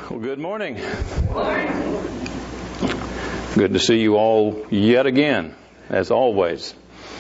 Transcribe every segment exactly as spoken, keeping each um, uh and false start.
Well, good morning. Good to see you all yet again, as always.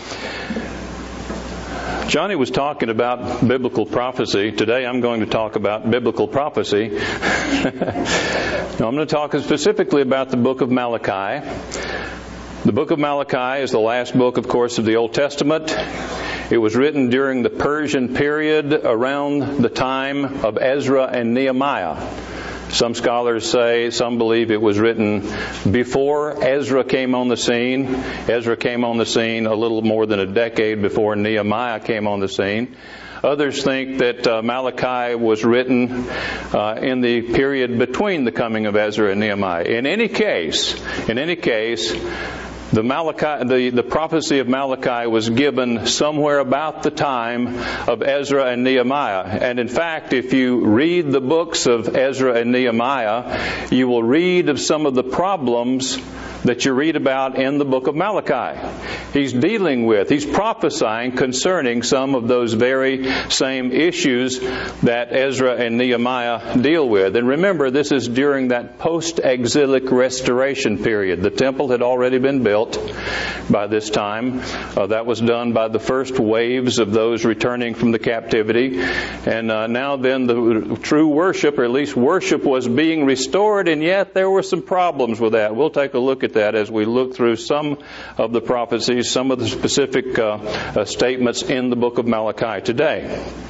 Johnny was talking about biblical prophecy. Today I'm going to talk about biblical prophecy. Now, I'm going to talk specifically about the book of Malachi. The book of Malachi is the last book, of course, of the Old Testament. It was written during the Persian period around the time of Ezra and Nehemiah. Some scholars say, some believe it was written before Ezra came on the scene. Ezra came on the scene a little more than a decade before Nehemiah came on the scene. Others think that uh, Malachi was written uh, in the period between the coming of Ezra and Nehemiah. In any case, in any case, The Malachi, the, the prophecy of Malachi was given somewhere about the time of Ezra and Nehemiah. And in fact, if you read the books of Ezra and Nehemiah, you will read of some of the problems that you read about in the book of Malachi. He's dealing with, he's prophesying concerning some of those very same issues that Ezra and Nehemiah deal with. And remember, this is during that post-exilic restoration period. The temple had already been built by this time. Uh, that was done by the first waves of those returning from the captivity. And uh, now then the true worship, or at least worship, was being restored, and yet there were some problems with that. We'll take a look at that as we look through some of the prophecies, some of the specific uh, uh, statements in the book of Malachi today.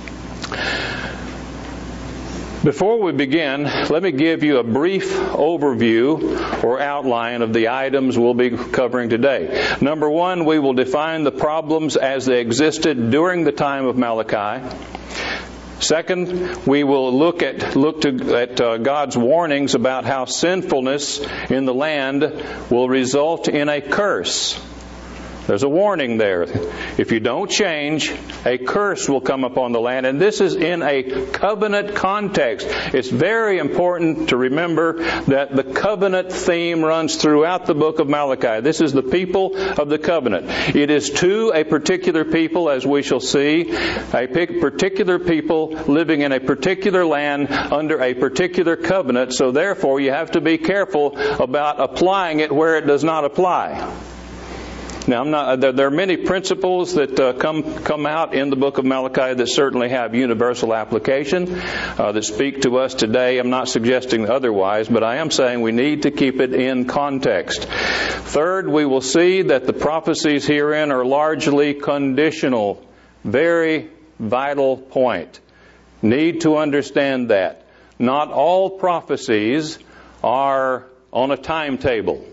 Before we begin, let me give you a brief overview or outline of the items we'll be covering today. Number one, we will define the problems as they existed during the time of Malachi. Second, we will look at look to, at uh, God's warnings about how sinfulness in the land will result in a curse. There's a warning there. If you don't change, a curse will come upon the land. And this is in a covenant context. It's very important to remember that the covenant theme runs throughout the book of Malachi. This is the people of the covenant. It is to a particular people, as we shall see, a particular people living in a particular land under a particular covenant. So therefore, you have to be careful about applying it where it does not apply. Now, I'm not, there, there are many principles that uh, come come out in the book of Malachi that certainly have universal application, uh, that speak to us today. I'm not suggesting otherwise, but I am saying we need to keep it in context. Third, we will see that the prophecies herein are largely conditional. Very vital point. Need to understand that. Not all prophecies are on a timetable.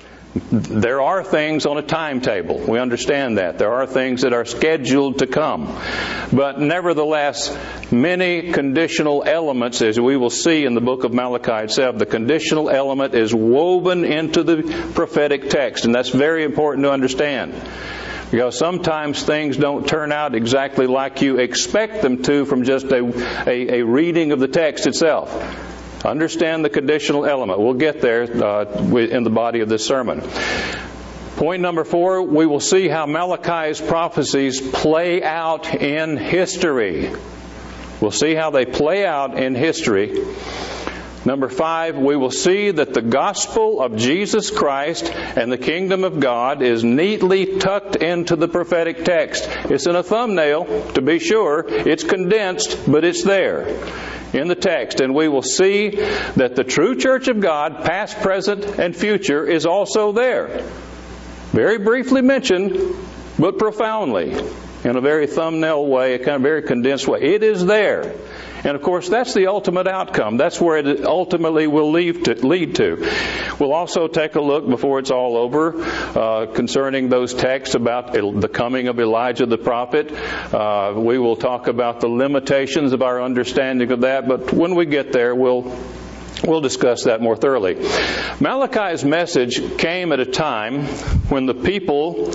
There are things on a timetable. We understand that. There are things that are scheduled to come. But nevertheless, many conditional elements, as we will see in the book of Malachi itself, the conditional element is woven into the prophetic text. And that's very important to understand. Because sometimes things don't turn out exactly like you expect them to from just a, a, a reading of the text itself. Understand the conditional element. We'll get there uh, in the body of this sermon. Point number four, we will see how Malachi's prophecies play out in history. We'll see how they play out in history. Number five, we will see that the gospel of Jesus Christ and the kingdom of God is neatly tucked into the prophetic text. It's in a thumbnail, to be sure. It's condensed, but it's there in the text. And we will see that the true church of God, past, present, and future, is also there. Very briefly mentioned, but profoundly, in a very thumbnail way, a kind of very condensed way. It is there. And of course, that's the ultimate outcome. That's where it ultimately will lead to. Lead to. We'll also take a look, before it's all over, uh, concerning those texts about the coming of Elijah the prophet. Uh, we will talk about the limitations of our understanding of that, but when we get there, we'll We'll discuss that more thoroughly. Malachi's message came at a time when the people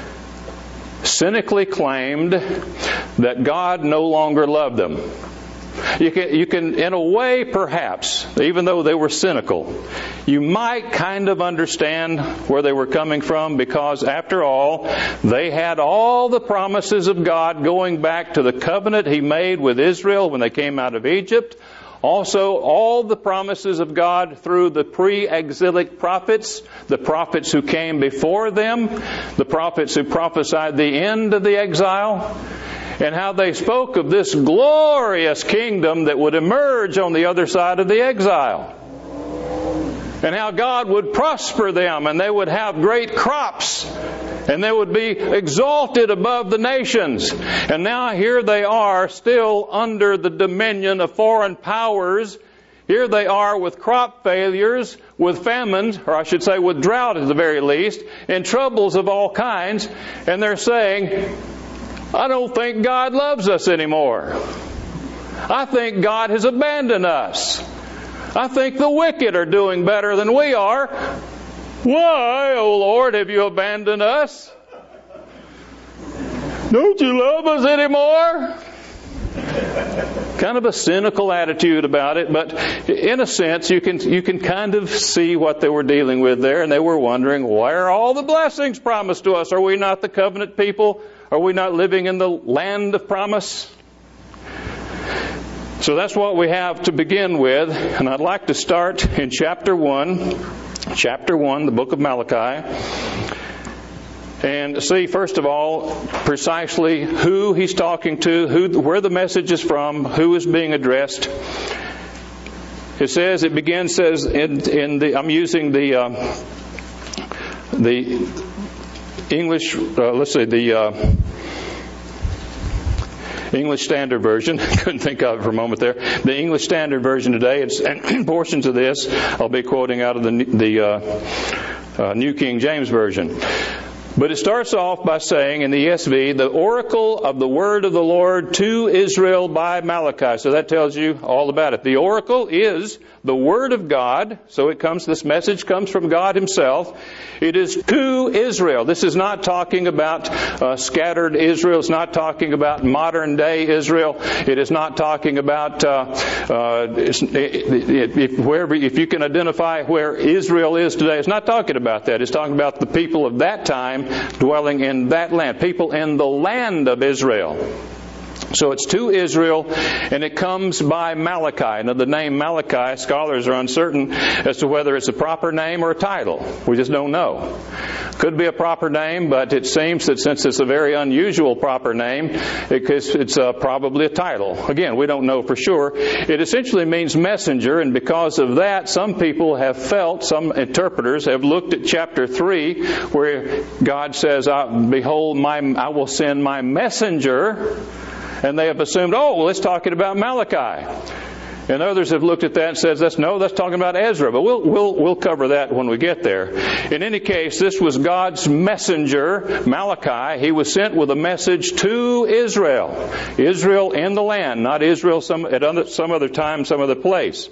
cynically claimed that God no longer loved them. You can, you can, in a way, perhaps, even though they were cynical, you might kind of understand where they were coming from, because, after all, they had all the promises of God going back to the covenant He made with Israel when they came out of Egypt, Also, all the promises of God through the pre-exilic prophets, the prophets who came before them, the prophets who prophesied the end of the exile, and how they spoke of this glorious kingdom that would emerge on the other side of the exile. And how God would prosper them, and they would have great crops, and they would be exalted above the nations. And now here they are, still under the dominion of foreign powers. Here they are with crop failures, with famines, or I should say with drought at the very least, and troubles of all kinds. And they're saying, I don't think God loves us anymore. I think God has abandoned us. I think the wicked are doing better than we are. Why, O Lord, have you abandoned us? Don't you love us anymore? Kind of a cynical attitude about it, but in a sense you can you can kind of see what they were dealing with there, and they were wondering, why are all the blessings promised to us? Are we not the covenant people? Are we not living in the land of promise? So that's what we have to begin with, and I'd like to start in chapter one, chapter one, the book of Malachi, and see, first of all, precisely who he's talking to, who, where the message is from, who is being addressed. It says, it begins, says, in, in the, I'm using the, uh, the English, uh, let's see, the, uh, English Standard Version. Couldn't think of it for a moment there. The English Standard Version today, it's, and portions of this I'll be quoting out of the, the uh, uh, New King James Version. But it starts off by saying in the E S V, the oracle of the word of the Lord to Israel by Malachi. So that tells you all about it. The oracle is the word of God. So it comes, this message comes from God Himself. It is to Israel. This is not talking about uh, scattered Israel. It's not talking about modern day Israel. It is not talking about uh, uh, it, it, it, wherever, if you can identify where Israel is today. It's not talking about that. It's talking about the people of that time dwelling in that land. People in the land of Israel. So it's to Israel, and it comes by Malachi. Now the name Malachi, scholars are uncertain as to whether it's a proper name or a title. We just don't know. Could be a proper name, but it seems that since it's a very unusual proper name, it's uh, probably a title. Again, we don't know for sure. It essentially means messenger, and because of that, some people have felt, some interpreters have looked at chapter three, where God says, "Behold, my I will send my messenger." And they have assumed, oh, well, it's talking about Malachi. And others have looked at that and said, that's, no, that's talking about Ezra. But we'll, we'll, we'll cover that when we get there. In any case, this was God's messenger, Malachi. He was sent with a message to Israel. Israel in the land, not Israel some, at other, some other time, some other place.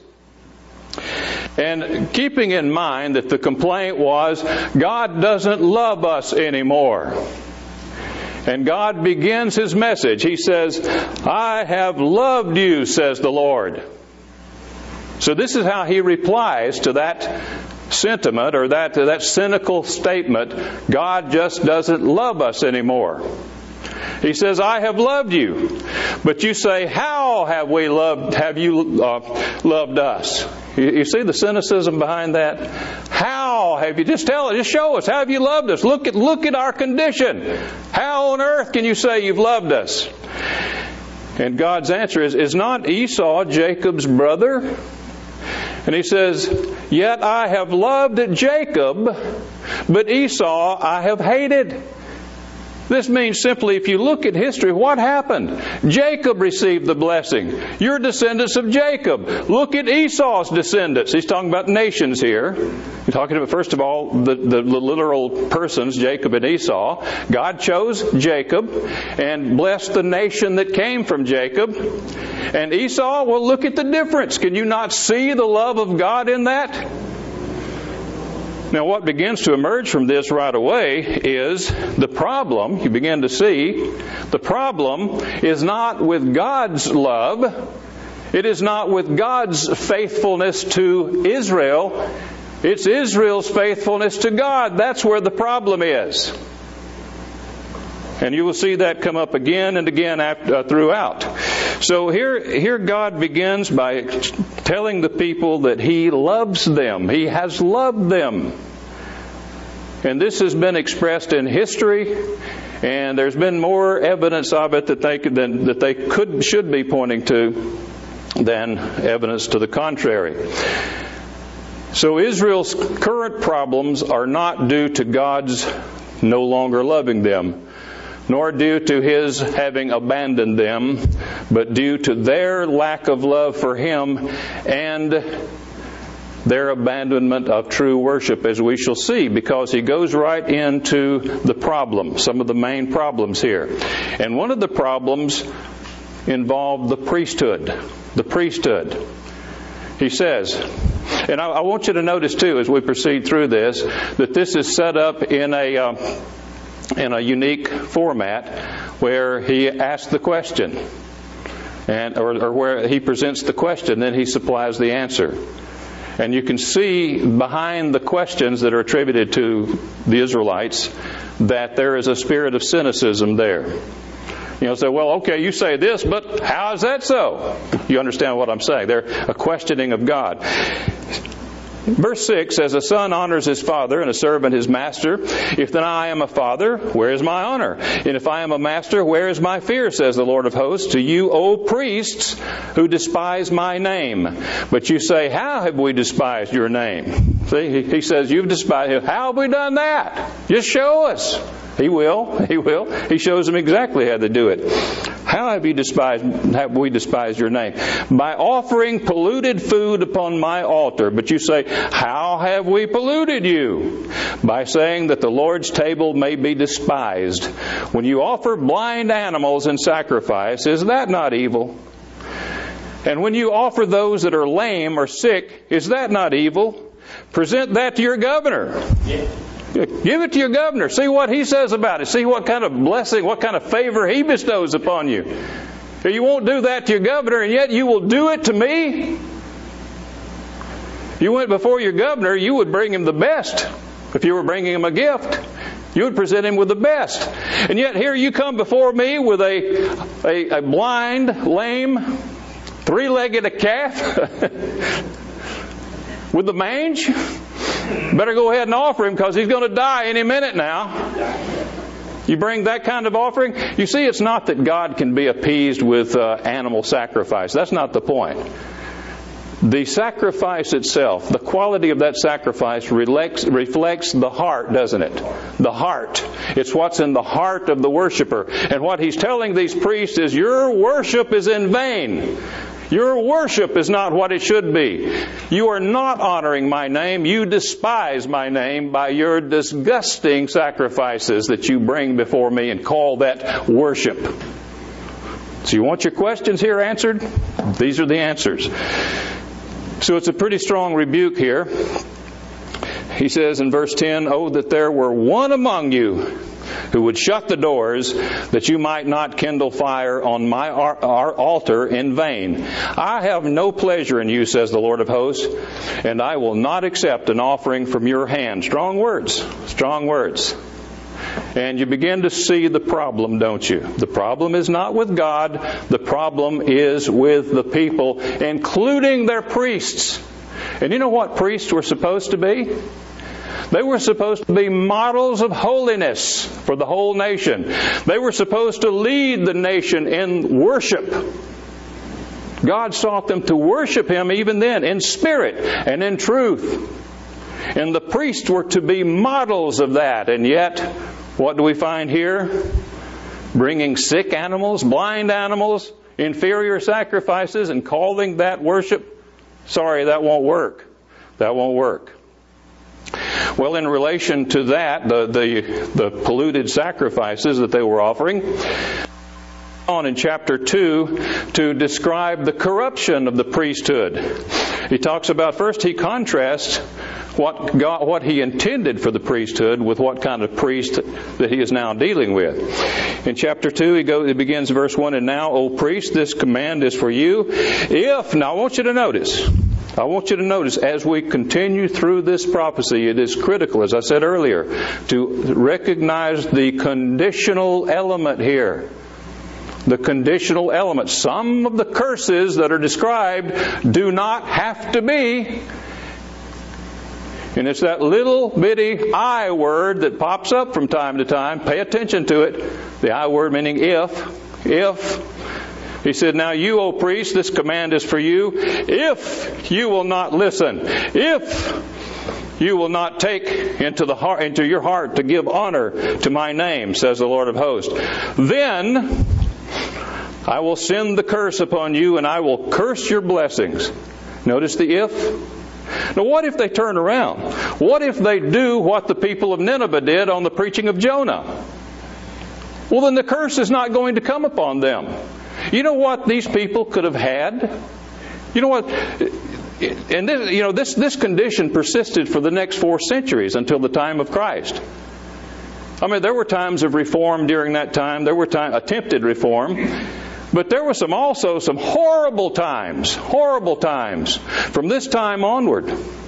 And keeping in mind that the complaint was, God doesn't love us anymore. And God begins His message. He says, I have loved you, says the Lord. So this is how He replies to that sentiment or that, to that cynical statement, God just doesn't love us anymore. He says, I have loved you. But you say, how have we loved, have you uh, loved us? You, you see the cynicism behind that? How have you, just tell us, just show us, how have you loved us? Look at, look at our condition. How on earth can you say you've loved us? And God's answer is, is not Esau Jacob's brother? And He says, yet I have loved Jacob, but Esau I have hated. This means simply, if you look at history, what happened? Jacob received the blessing. You're descendants of Jacob. Look at Esau's descendants. He's talking about nations here. He's talking about, first of all, the, the, the literal persons, Jacob and Esau. God chose Jacob and blessed the nation that came from Jacob. And Esau, well, look at the difference. Can you not see the love of God in that? Now, what begins to emerge from this right away is the problem, you begin to see, the problem is not with God's love. It is not with God's faithfulness to Israel. It's Israel's faithfulness to God. That's where the problem is. And you will see that come up again and again after, uh, throughout. So here, here God begins by telling the people that He loves them. He has loved them. And this has been expressed in history, and there's been more evidence of it that they could, than, that they could should be pointing to than evidence to the contrary. So Israel's current problems are not due to God's no longer loving them, nor due to His having abandoned them, but due to their lack of love for Him and their abandonment of true worship, as we shall see, because He goes right into the problem, some of the main problems here. And one of the problems involved the priesthood. The priesthood. He says, and I, I want you to notice too, as we proceed through this, that this is set up in a uh, in a unique format where He asks the question, and or, or where He presents the question, then He supplies the answer. And you can see behind the questions that are attributed to the Israelites that there is a spirit of cynicism there. You know, say, well, okay, you say this, but how is that so? You understand what I'm saying? They're a questioning of God. Verse six says, a son honors his father and a servant his master. If then I am a father, where is my honor? And if I am a master, where is my fear, says the Lord of hosts, to you, O priests, who despise my name. But you say, how have we despised your name? See, he says, you've despised him. How have we done that? Just show us. He will. He will. He shows them exactly how to do it. How have you despised, have we despised your name? By offering polluted food upon my altar. But you say, how have we polluted you? By saying that the Lord's table may be despised. When you offer blind animals in sacrifice, is that not evil? And when you offer those that are lame or sick, is that not evil? Present that to your governor. Yeah. Give it to your governor. See what he says about it. See what kind of blessing, what kind of favor he bestows upon you. You won't do that to your governor, and yet you will do it to me. You went before your governor, you would bring him the best. If you were bringing him a gift, you would present him with the best. And yet here you come before me with a, a, a blind, lame, three-legged calf with the mange. Better go ahead and offer him, because he's going to die any minute now. You bring that kind of offering. You see, it's not that God can be appeased with uh, animal sacrifice. That's not the point. The sacrifice itself, the quality of that sacrifice reflects, reflects the heart, doesn't it? The heart. It's what's in the heart of the worshiper. And what He's telling these priests is, your worship is in vain. Your worship is not what it should be. You are not honoring my name. You despise my name by your disgusting sacrifices that you bring before me and call that worship. So you want your questions here answered? These are the answers. So it's a pretty strong rebuke here. He says in verse ten, oh, that there were one among you who would shut the doors, that you might not kindle fire on my our altar in vain. I have no pleasure in you, says the Lord of hosts, and I will not accept an offering from your hand. Strong words. Strong words. And you begin to see the problem, don't you? The problem is not with God. The problem is with the people, including their priests. And you know what priests were supposed to be? They were supposed to be models of holiness for the whole nation. They were supposed to lead the nation in worship. God sought them to worship Him even then in spirit and in truth. And the priests were to be models of that. And yet, what do we find here? Bringing sick animals, blind animals, inferior sacrifices, and calling that worship? Sorry, that won't work. That won't work. Well, in relation to that, the, the, the polluted sacrifices that they were offering, on in chapter two to describe the corruption of the priesthood. He talks about, first he contrasts what God, what He intended for the priesthood with what kind of priest that He is now dealing with. In chapter two, he goes, it begins verse one, and now, O priest, this command is for you. If, now I want you to notice, I want you to notice as we continue through this prophecy, it is critical, as I said earlier, to recognize the conditional element here. The conditional element. Some of the curses that are described do not have to be. And it's that little bitty I word that pops up from time to time. Pay attention to it. The I word meaning if. If. He said, now you, O priest, this command is for you. If you will not listen. If you will not take into the heart, into your heart to give honor to my name, says the Lord of hosts, then I will send the curse upon you, and I will curse your blessings. Notice the if. Now what if they turn around? What if they do what the people of Nineveh did on the preaching of Jonah? Well, then the curse is not going to come upon them. You know what these people could have had? You know what? And this, you know, this, this condition persisted for the next four centuries until the time of Christ. I mean, there were times of reform during that time. There were time, attempted reform. But there were some also some horrible times, horrible times from this time onward.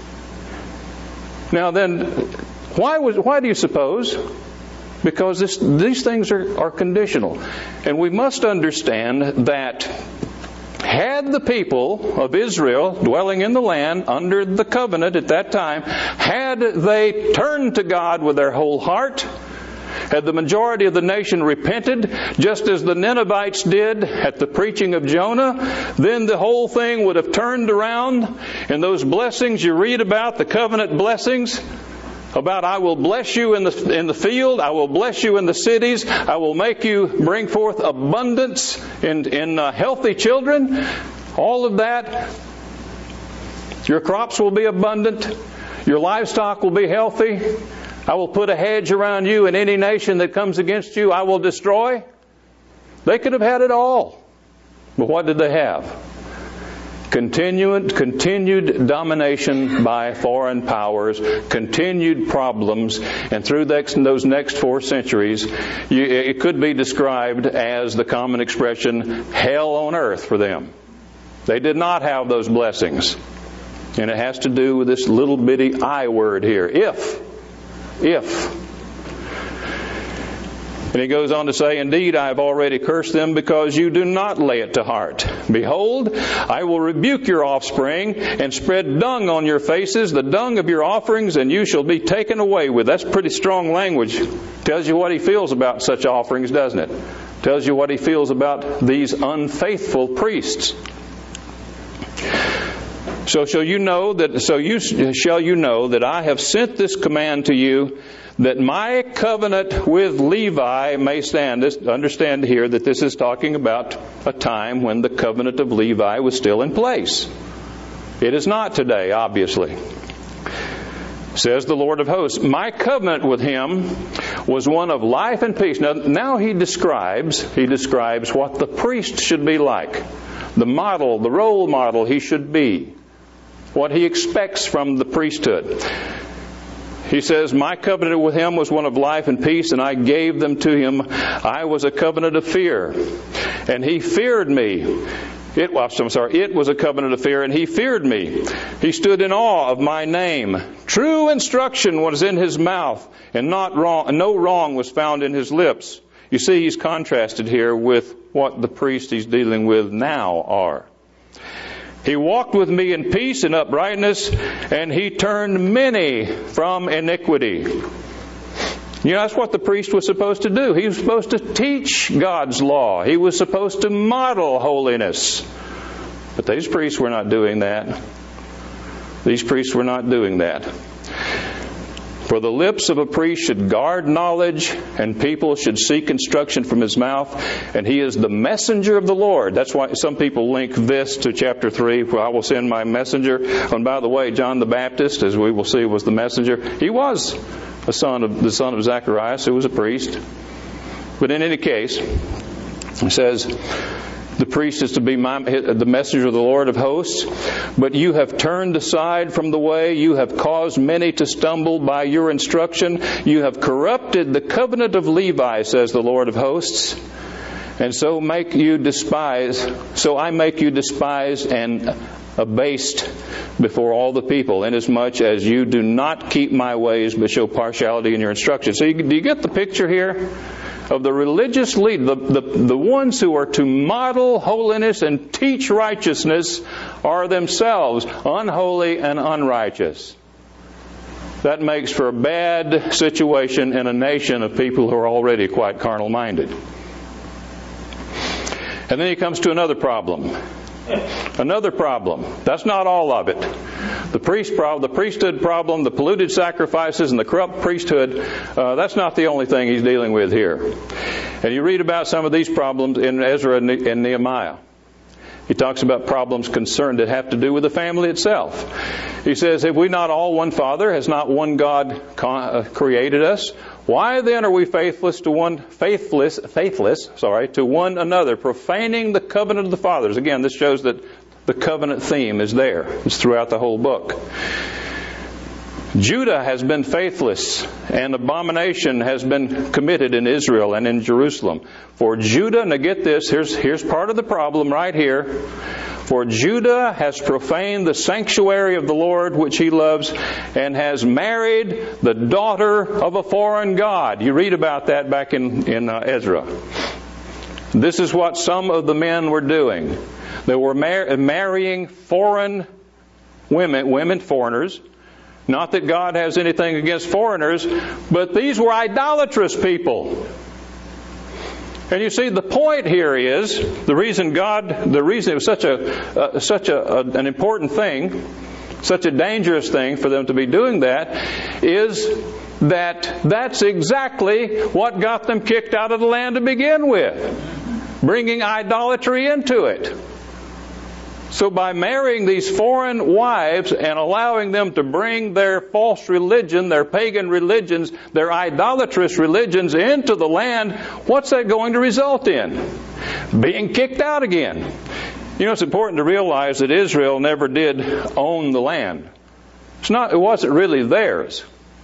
Now then, why was why do you suppose? Because this, these things are, are conditional. And we must understand that had the people of Israel dwelling in the land under the covenant at that time, had they turned to God with their whole heart, had the majority of the nation repented, just as the Ninevites did at the preaching of Jonah, then the whole thing would have turned around, and those blessings you read about, the covenant blessings, about I will bless you in the in the field, I will bless you in the cities, I will make you bring forth abundance in, in uh, healthy children, all of that. Your crops will be abundant, your livestock will be healthy, I will put a hedge around you, and any nation that comes against you I will destroy. They could have had it all. But what did they have? Continued, continued domination by foreign powers, continued problems, and through those next four centuries, you, it could be described as the common expression, hell on earth for them. They did not have those blessings. And it has to do with this little bitty I word here. If. If. And he goes on to say, indeed, I have already cursed them because you do not lay it to heart. Behold, I will rebuke your offspring and spread dung on your faces, the dung of your offerings, and you shall be taken away with. That's pretty strong language. Tells you what he feels about such offerings, doesn't it? Tells you what he feels about these unfaithful priests. So shall you know that, so you shall you know that I have sent this command to you, that my covenant with Levi may stand. This, understand here that this is talking about a time when the covenant of Levi was still in place. It is not today, obviously. Says the Lord of hosts, my covenant with him was one of life and peace. Now, now he describes, he describes what the priest should be like. The model, the role model he should be. What he expects from the priesthood. He says, my covenant with him was one of life and peace, and I gave them to him. I was a covenant of fear, and he feared me. It was, I'm sorry, it was a covenant of fear, and he feared me. He stood in awe of my name. True instruction was in his mouth, and not wrong, and no wrong was found in his lips. You see, he's contrasted here with what the priests he's dealing with now are. He walked with me in peace and uprightness, and he turned many from iniquity. You know, that's what the priest was supposed to do. He was supposed to teach God's law. He was supposed to model holiness. But these priests were not doing that. These priests were not doing that. For the lips of a priest should guard knowledge, and people should seek instruction from his mouth, and he is the messenger of the Lord. That's why some people link this to chapter three, where I will send my messenger. And by the way, John the Baptist, as we will see, was the messenger. He was a son of the son of Zacharias, who was a priest. But in any case, it says, the priest is to be my, the messenger of the Lord of hosts. But you have turned aside from the way. You have caused many to stumble by your instruction. You have corrupted the covenant of Levi, says the Lord of hosts. And so make you despise. So I make you despised and abased before all the people, inasmuch as you do not keep my ways, but show partiality in your instruction. So you, do you get the picture here? of the religious leaders, the, the, the ones who are to model holiness and teach righteousness, are themselves unholy and unrighteous. That makes for a bad situation in a nation of people who are already quite carnal-minded. And then he comes to another problem. Another problem. That's not all of it. The priest problem, the priesthood problem, the polluted sacrifices, and the corrupt priesthood, uh, that's not the only thing he's dealing with here. And you read about some of these problems in Ezra and Nehemiah. He talks about problems concerned that have to do with the family itself. He says, have we not all one Father? Has not one God created us? Why then are we faithless to one faithless faithless, sorry, to one another, profaning the covenant of the fathers? Again, this shows that the covenant theme is there. It's throughout the whole book. Judah has been faithless, and abomination has been committed in Israel and in Jerusalem. For Judah, now get this, here's, here's part of the problem right here. For Judah has profaned the sanctuary of the Lord which he loves, and has married the daughter of a foreign god. You read about that back in, in uh, Ezra. This is what some of the men were doing. They were mar- marrying foreign women, women foreigners. Not that God has anything against foreigners, but these were idolatrous people. And you see, the point here is, the reason God, the reason it was such a, uh, such a, a, an important thing, such a dangerous thing for them to be doing that, is that that's exactly what got them kicked out of the land to begin with. Bringing idolatry into it. So by marrying these foreign wives and allowing them to bring their false religion, their pagan religions, their idolatrous religions into the land, what's that going to result in? Being kicked out again. You know, it's important to realize that Israel never did own the land. It's not, it wasn't really theirs.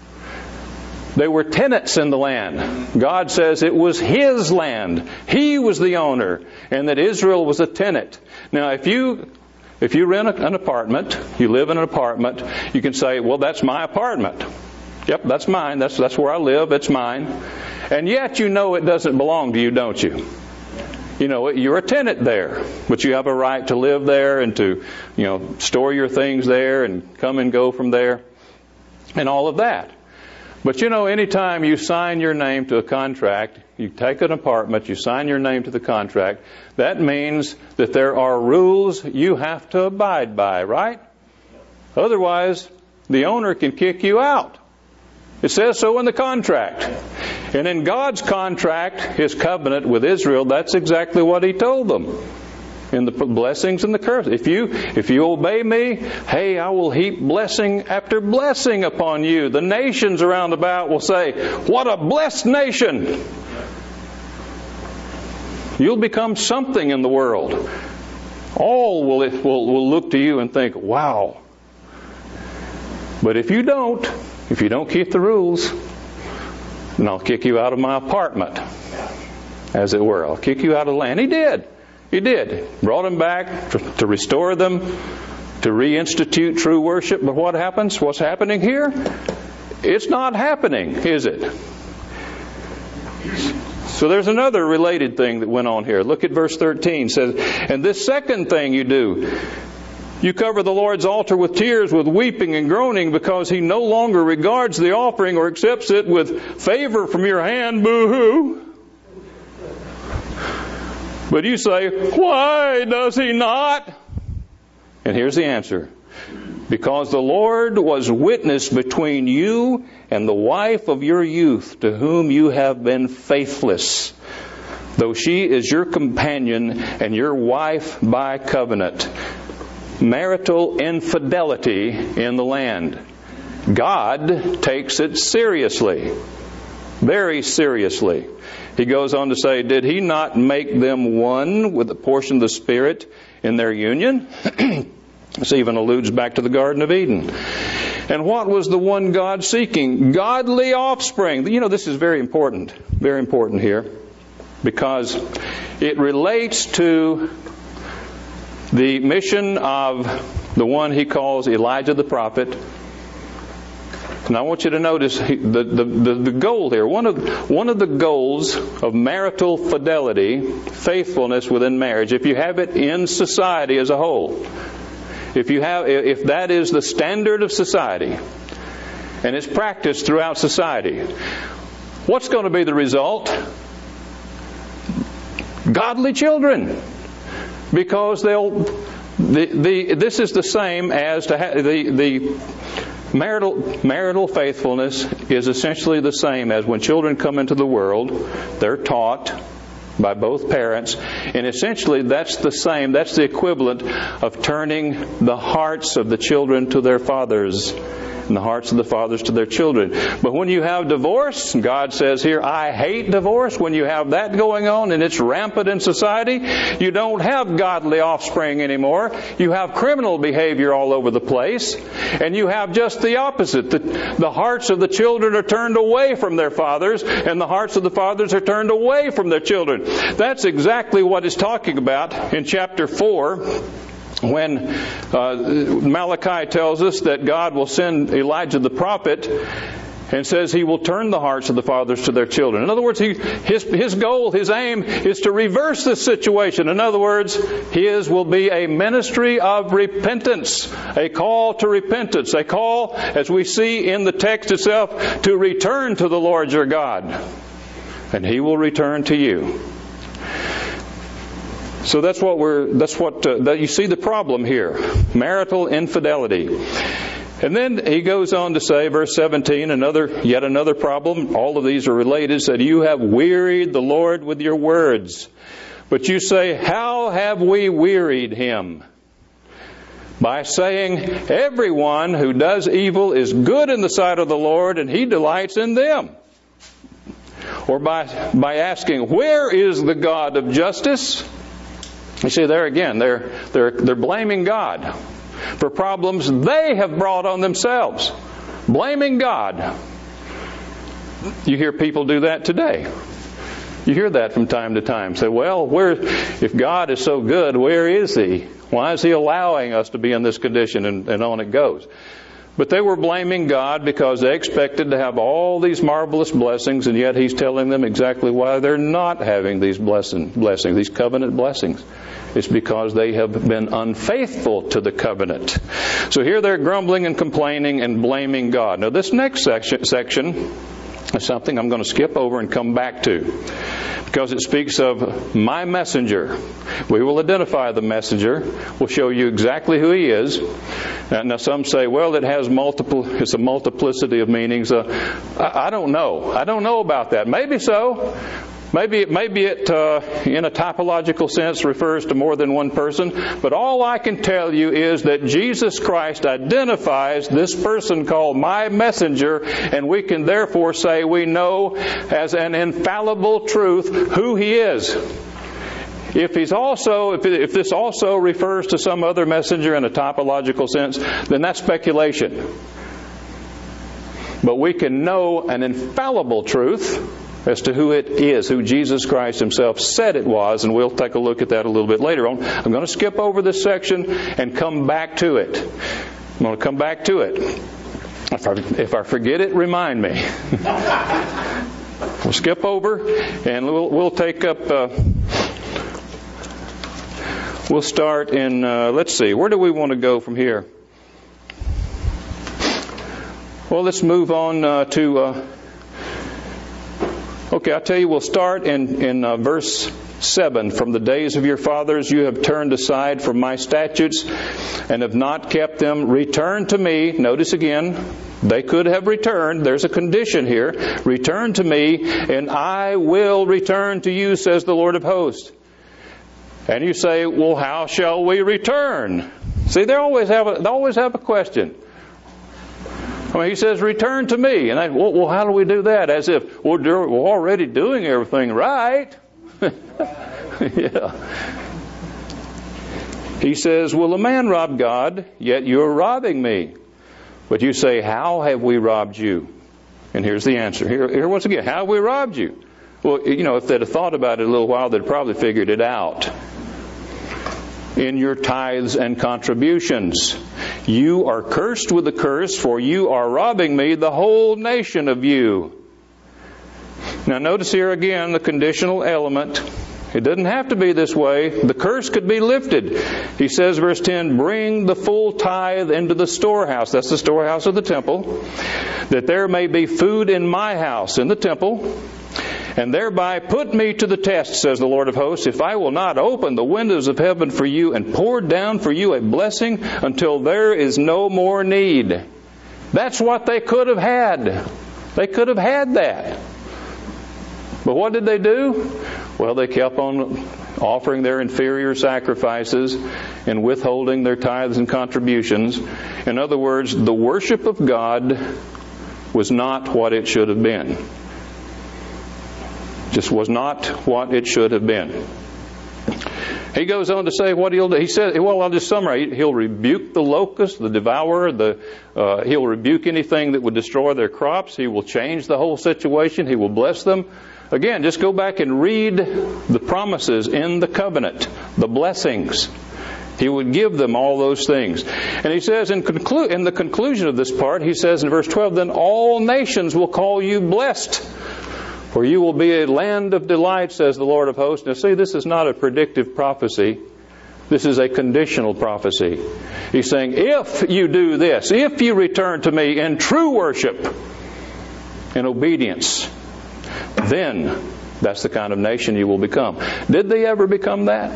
They were tenants in the land. God says it was His land. He was the owner, and that Israel was a tenant. Now, if you if you rent an apartment, you live in an apartment, you can say, well, that's my apartment. Yep, that's mine. That's that's where I live. It's mine. And yet you know it doesn't belong to you, don't you? You know, you're a tenant there, but you have a right to live there and to, you know, store your things there and come and go from there and all of that. But you know, anytime you sign your name to a contract, you take an apartment, you sign your name to the contract, that means that there are rules you have to abide by, right? Otherwise, the owner can kick you out. It says so in the contract. And in God's contract, His covenant with Israel, that's exactly what He told them. In the blessings and the curses. If you, if you obey me, hey, I will heap blessing after blessing upon you. The nations around about will say, what a blessed nation! You'll become something in the world. All will, will, will look to you and think, wow. But if you don't, if you don't keep the rules, then I'll kick you out of my apartment, as it were. I'll kick you out of the land. He did. He did. Brought them back to, to restore them, to reinstitute true worship. But what happens? What's happening here? It's not happening, is it? So there's another related thing that went on here. Look at verse thirteen. It says, and this second thing you do, you cover the Lord's altar with tears, with weeping and groaning, because He no longer regards the offering or accepts it with favor from your hand. Boo-hoo! But you say, why does He not? And here's the answer. Because the Lord was witness between you and the wife of your youth, to whom you have been faithless, though she is your companion and your wife by covenant. Marital infidelity in the land. God takes it seriously. Very seriously. He goes on to say, did He not make them one with a portion of the Spirit in their union? This even alludes back to the Garden of Eden. And what was the one God seeking? Godly offspring. You know, this is very important. Very important here. Because it relates to the mission of the one He calls Elijah the prophet, And I want you to notice the, the, the, the goal here. One of, one of the goals of marital fidelity, faithfulness within marriage, if you have it in society as a whole, if you have, if that is the standard of society, and it's practiced throughout society, what's going to be the result? Godly children. Because they'll, the, the, this is the same as to ha- the, the marital, marital faithfulness is essentially the same as when children come into the world, they're taught by both parents, and essentially that's the same, that's the equivalent of turning the hearts of the children to their fathers, and the hearts of the fathers to their children. But when you have divorce, God says here, I hate divorce. When you have that going on and it's rampant in society, you don't have godly offspring anymore. You have criminal behavior all over the place. And you have just the opposite. The, the hearts of the children are turned away from their fathers, and the hearts of the fathers are turned away from their children. That's exactly what it's talking about in chapter four. When uh, Malachi tells us that God will send Elijah the prophet and says He will turn the hearts of the fathers to their children. In other words, he, his, his goal, His aim is to reverse this situation. In other words, His will be a ministry of repentance, a call to repentance, a call, as we see in the text itself, to return to the Lord your God. And He will return to you. So that's what we're, that's what, uh, that you see the problem here. Marital infidelity. And then he goes on to say, verse seventeen, another, yet another problem. All of these are related. Said, you have wearied the Lord with your words. But you say, how have we wearied Him? By saying, everyone who does evil is good in the sight of the Lord, and He delights in them. Or by, by asking, where is the God of justice? You see, there again, they're, they're, they're blaming God for problems they have brought on themselves. Blaming God. You hear people do that today. You hear that from time to time. Say, well, where, if God is so good, where is He? Why is He allowing us to be in this condition? And, and on it goes. But they were blaming God because they expected to have all these marvelous blessings, and yet He's telling them exactly why they're not having these blessing, blessings, these covenant blessings. It's because they have been unfaithful to the covenant. So here they're grumbling and complaining and blaming God. Now this next section, section is something I'm going to skip over and come back to, because it speaks of my messenger. We will identify the messenger. We'll show you exactly who he is. Now some say, well, it has multiple, it's a multiplicity of meanings. Uh, I, I don't know. I don't know about that. Maybe so. Maybe, maybe it, uh, in a typological sense, refers to more than one person. But all I can tell you is that Jesus Christ identifies this person called my messenger, and we can therefore say we know as an infallible truth who He is. If he's also, if, if this also refers to some other messenger in a typological sense, then that's speculation. But we can know an infallible truth as to who it is, who Jesus Christ Himself said it was, and we'll take a look at that a little bit later on. I'm going to skip over this section and come back to it. I'm going to come back to it. If I, if I forget it, remind me. We'll skip over, and we'll, we'll take up... Uh, we'll start in, uh, let's see, where do we want to go from here? Well, let's move on uh, to... Uh, Okay, I'll tell you, we'll start in, in uh, verse seven. From the days of your fathers you have turned aside from my statutes and have not kept them. Return to me. Notice again, they could have returned. There's a condition here. Return to me, and I will return to you, says the Lord of hosts. And you say, well, how shall we return? See, they always have a, they always have a question. I mean, He says, return to me. And I, well, well, how do we do that? As if, well, we're already doing everything right. Yeah. He says, will a man rob God? Yet you're robbing me. But you say, how have we robbed you? And here's the answer. Here, here once again, how have we robbed you? Well, you know, if they'd have thought about it a little while, they'd probably figured it out. in your tithes and contributions. You are cursed with a curse, for you are robbing me, the whole nation, of you. Now notice here again the conditional element. It doesn't have to be this way. The curse could be lifted. He says, verse ten, bring the full tithe into the storehouse. That's the storehouse of the temple. That there may be food in my house, in the temple. And thereby put me to the test, says the Lord of hosts, if I will not open the windows of heaven for you and pour down for you a blessing until there is no more need. That's what they could have had. They could have had that. But what did they do? Well, they kept on offering their inferior sacrifices and withholding their tithes and contributions. In other words, the worship of God was not what it should have been. Just was not what it should have been. He goes on to say what he'll do. He says, well, I'll just summarize. He'll rebuke the locust, the devourer. The uh, he'll rebuke anything that would destroy their crops. He will change the whole situation. He will bless them. Again, just go back and read the promises in the covenant, the blessings. He would give them all those things. And he says in, conclu- in the conclusion of this part, he says in verse twelve, then all nations will call you blessed, for you will be a land of delight, says the Lord of hosts. Now see, this is not a predictive prophecy. This is a conditional prophecy. He's saying, if you do this, if you return to me in true worship and obedience, then that's the kind of nation you will become. Did they ever become that?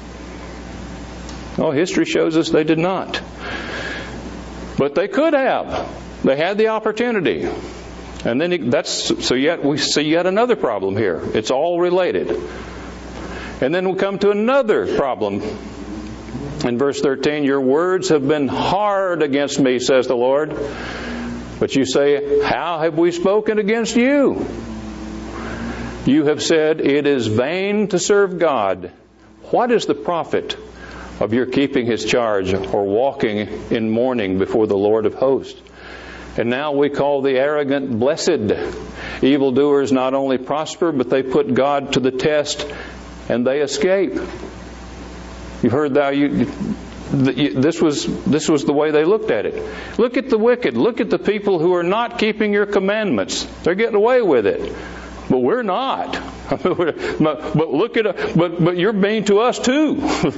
Oh, history shows us they did not. But they could have. They had the opportunity. And then that's so yet we see yet another problem here. It's all related. And then we come to another problem. In verse thirteen, your words have been hard against me, says the Lord. But you say, how have we spoken against you? You have said, it is vain to serve God. What is the profit of your keeping His charge or walking in mourning before the Lord of hosts? And now we call the arrogant blessed. Evildoers not only prosper, but they put God to the test and they escape. You've heard that. You, this was this was the way they looked at it. Look at the wicked. Look at the people who are not keeping your commandments. They're getting away with it. But we're not. But look at but but you're mean to us too.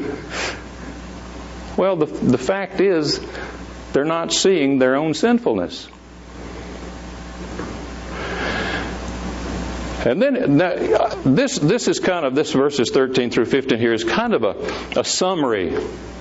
Well, the the fact is, they're not seeing their own sinfulness. And then this this is kind of this verses thirteen through fifteen here is kind of a, a summary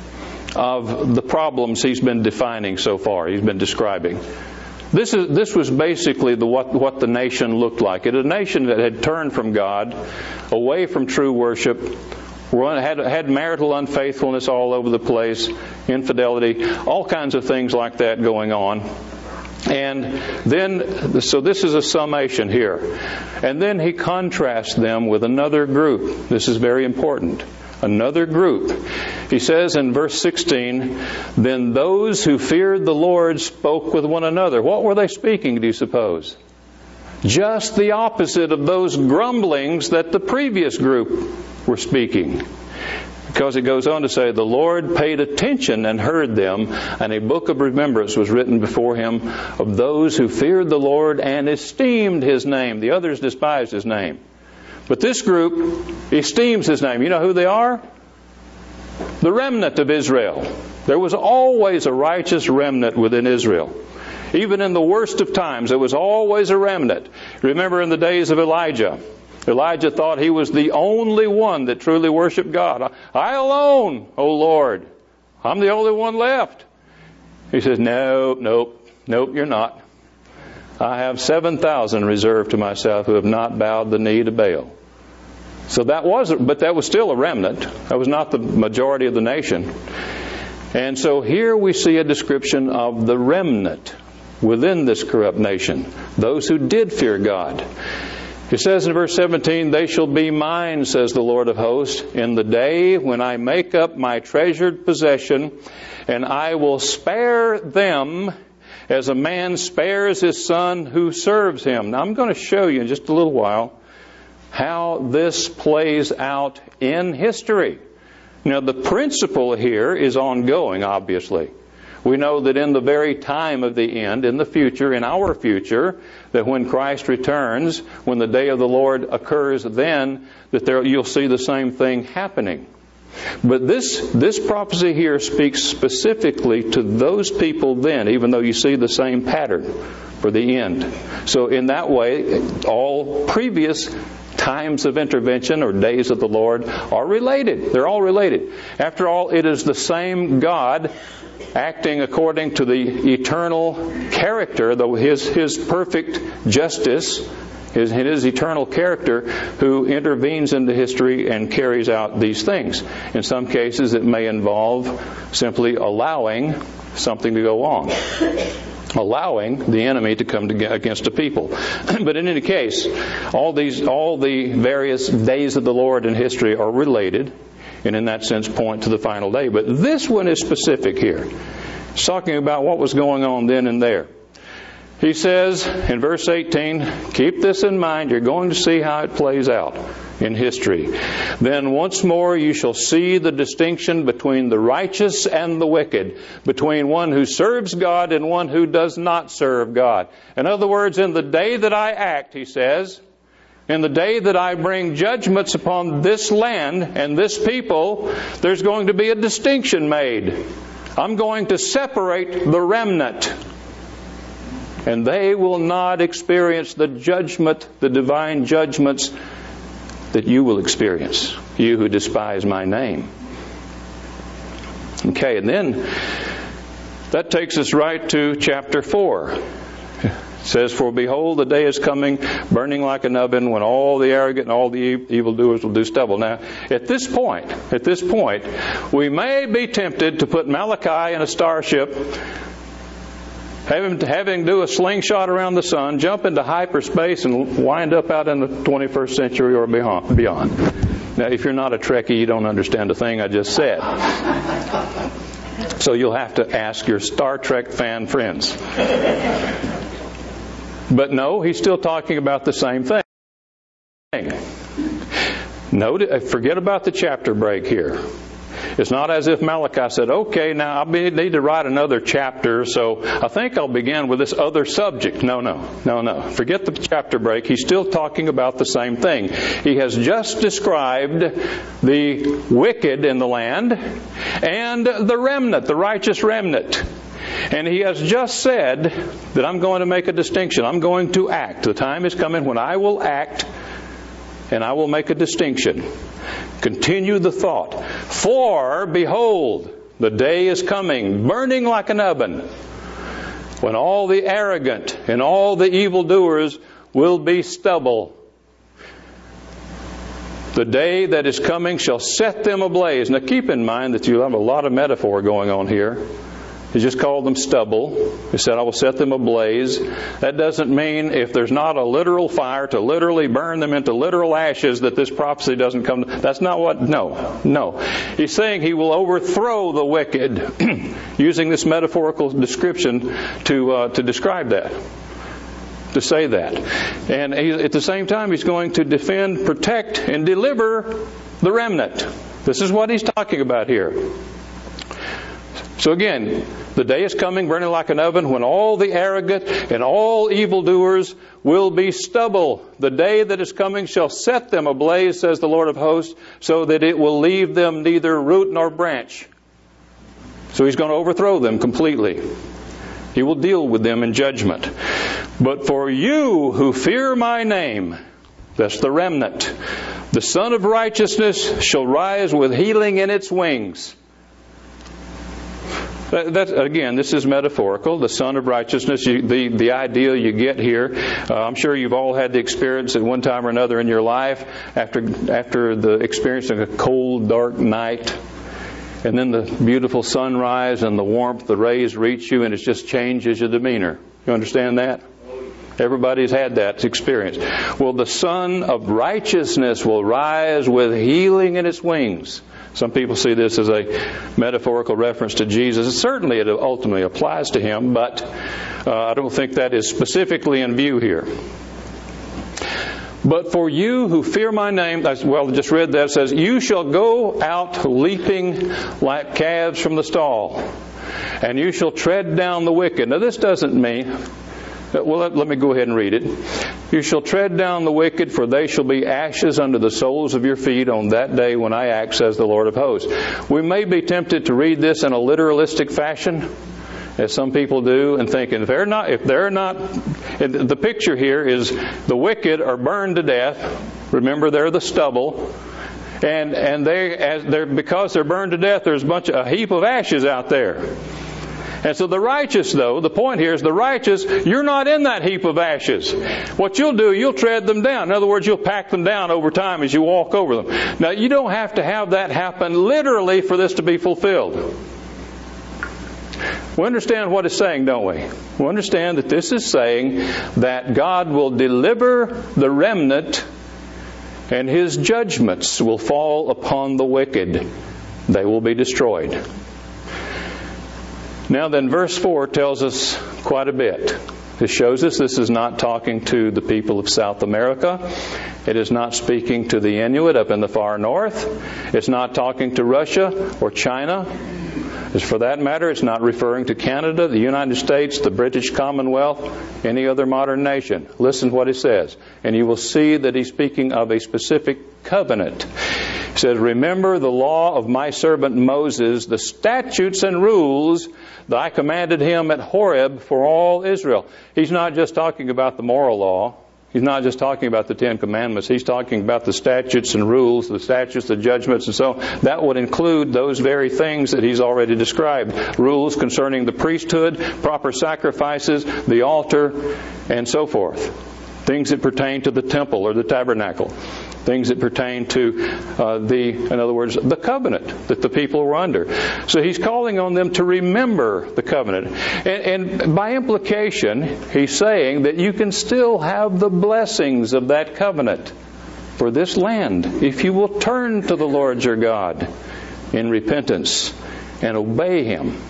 of the problems he's been defining so far. He's been describing. This is this was basically the what what the nation looked like. It was a nation that had turned from God, away from true worship, had had marital unfaithfulness all over the place, infidelity, all kinds of things like that going on. And then, so this is a summation here. And then he contrasts them with another group. This is very important. Another group. He says in verse sixteen, then those who feared the Lord spoke with one another. What were they speaking, do you suppose? Just the opposite of those grumblings that the previous group were speaking. Because it goes on to say, the Lord paid attention and heard them, and a book of remembrance was written before Him of those who feared the Lord and esteemed His name. The others despised His name. But this group esteems His name. You know who they are? The remnant of Israel. There was always a righteous remnant within Israel. Even in the worst of times, there was always a remnant. Remember in the days of Elijah. Elijah thought he was the only one that truly worshiped God. I alone, O Lord. I'm the only one left. He says, no, nope, nope, you're not. I have seven thousand reserved to myself who have not bowed the knee to Baal. So that was, but that was still a remnant. That was not the majority of the nation. And so here we see a description of the remnant within this corrupt nation. Those who did fear God. It says in verse seventeen, they shall be mine, says the Lord of hosts, in the day when I make up my treasured possession, and I will spare them as a man spares his son who serves him. Now I'm going to show you in just a little while how this plays out in history. Now, the principle here is ongoing, obviously. We know that in the very time of the end, in the future, in our future, that when Christ returns, when the day of the Lord occurs then, that there you'll see the same thing happening. But this, this prophecy here speaks specifically to those people then, even though you see the same pattern for the end. So in that way, all previous times of intervention or days of the Lord are related. They're all related. After all, it is the same God acting according to the eternal character, though His, His perfect justice, His, His eternal character, who intervenes into history and carries out these things. In some cases, it may involve simply allowing something to go on. Allowing the enemy to come to, against a people. But in any case, all these, all the various days of the Lord in history are related, and in that sense point to the final day. But this one is specific here. It's talking about what was going on then and there. He says in verse eighteen, keep this in mind, you're going to see how it plays out in history. Then once more you shall see the distinction between the righteous and the wicked, between one who serves God and one who does not serve God. In other words, in the day that I act, he says, in the day that I bring judgments upon this land and this people, there's going to be a distinction made. I'm going to separate the remnant. And they will not experience the judgment, the divine judgments that you will experience, you who despise my name. Okay, and then that takes us right to chapter four. It says, for behold, the day is coming, burning like an oven, when all the arrogant and all the evildoers will do stubble. Now, at this point, at this point, we may be tempted to put Malachi in a starship, have him, have him do a slingshot around the sun, jump into hyperspace, and wind up out in the twenty-first century or beyond. Now, if you're not a Trekkie, you don't understand a thing I just said. So you'll have to ask your Star Trek fan friends. But no, he's still talking about the same thing. No, forget about the chapter break here. It's not as if Malachi said, okay, now I need to write another chapter, so I think I'll begin with this other subject. No, no, no, no. Forget the chapter break. He's still talking about the same thing. He has just described the wicked in the land and the remnant, the righteous remnant. And he has just said that I'm going to make a distinction. I'm going to act. The time is coming when I will act and I will make a distinction. Continue the thought. For, behold, the day is coming, burning like an oven, when all the arrogant and all the evildoers will be stubble. The day that is coming shall set them ablaze. Now keep in mind that you have a lot of metaphor going on here. He just called them stubble. He said, I will set them ablaze. That doesn't mean if there's not a literal fire to literally burn them into literal ashes that this prophecy doesn't come. That's not what, no, no. He's saying he will overthrow the wicked, using this metaphorical description to uh, to describe that, to say that. And he, at the same time, he's going to defend, protect, and deliver the remnant. This is what he's talking about here. So again, the day is coming, burning like an oven, when all the arrogant and all evildoers will be stubble. The day that is coming shall set them ablaze, says the Lord of hosts, so that it will leave them neither root nor branch. So he's going to overthrow them completely. He will deal with them in judgment. But for you who fear my name, that's the remnant, the Son of Righteousness shall rise with healing in its wings. That, that, again, this is metaphorical. The Son of Righteousness, you, the, the idea you get here. Uh, I'm sure you've all had the experience at one time or another in your life after after the experiencing a cold, dark night, and then the beautiful sunrise and the warmth, the rays reach you, and it just changes your demeanor. You understand that? Everybody's had that experience. Well, the Son of Righteousness will rise with healing in its wings. Some people see this as a metaphorical reference to Jesus. Certainly it ultimately applies to Him, but uh, I don't think that is specifically in view here. But for you who fear my name, well, I just read that, it says, you shall go out leaping like calves from the stall, and you shall tread down the wicked. Now this doesn't mean, well, let, let me go ahead and read it. You shall tread down the wicked, for they shall be ashes under the soles of your feet on that day when I act, says the Lord of hosts. We may be tempted to read this in a literalistic fashion, as some people do, and thinking if they're not, if they're not, the picture here is the wicked are burned to death. Remember, they're the stubble, and and they as they're because they're burned to death, there's a bunch of, a heap of ashes out there. And so the righteous, though, the point here is the righteous, you're not in that heap of ashes. What you'll do, you'll tread them down. In other words, you'll pack them down over time as you walk over them. Now, you don't have to have that happen literally for this to be fulfilled. We understand what it's saying, don't we? We understand that this is saying that God will deliver the remnant and His judgments will fall upon the wicked. They will be destroyed. Now then, verse four tells us quite a bit. It shows us this is not talking to the people of South America. It is not speaking to the Inuit up in the far north. It's not talking to Russia or China. As for that matter, it's not referring to Canada, the United States, the British Commonwealth, any other modern nation. Listen to what it says. And you will see that he's speaking of a specific covenant. He says, remember the law of my servant Moses, the statutes and rules that I commanded him at Horeb for all Israel. He's not just talking about the moral law. He's not just talking about the Ten Commandments. He's talking about the statutes and rules, the statutes, the judgments, and so on. That would include those very things that he's already described. Rules concerning the priesthood, proper sacrifices, the altar, and so forth. Things that pertain to the temple or the tabernacle. Things that pertain to uh, the, in other words, the covenant that the people were under. So he's calling on them to remember the covenant. And, and by implication, he's saying that you can still have the blessings of that covenant for this land if you will turn to the Lord your God in repentance and obey Him.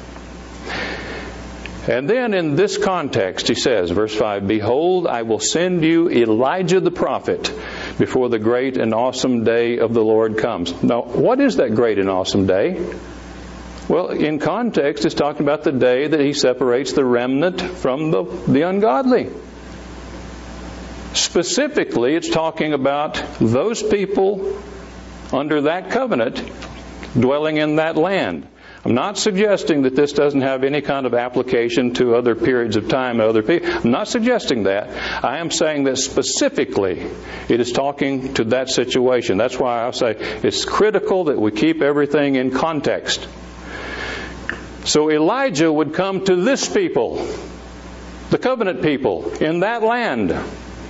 And then in this context, he says, verse five, behold, I will send you Elijah the prophet before the great and awesome day of the Lord comes. Now, what is that great and awesome day? Well, in context, it's talking about the day that He separates the remnant from the, the ungodly. Specifically, it's talking about those people under that covenant dwelling in that land. I'm not suggesting that this doesn't have any kind of application to other periods of time and other people. I'm not suggesting that. I am saying that specifically it is talking to that situation. That's why I say it's critical that we keep everything in context. So Elijah would come to this people, the covenant people, in that land. Now,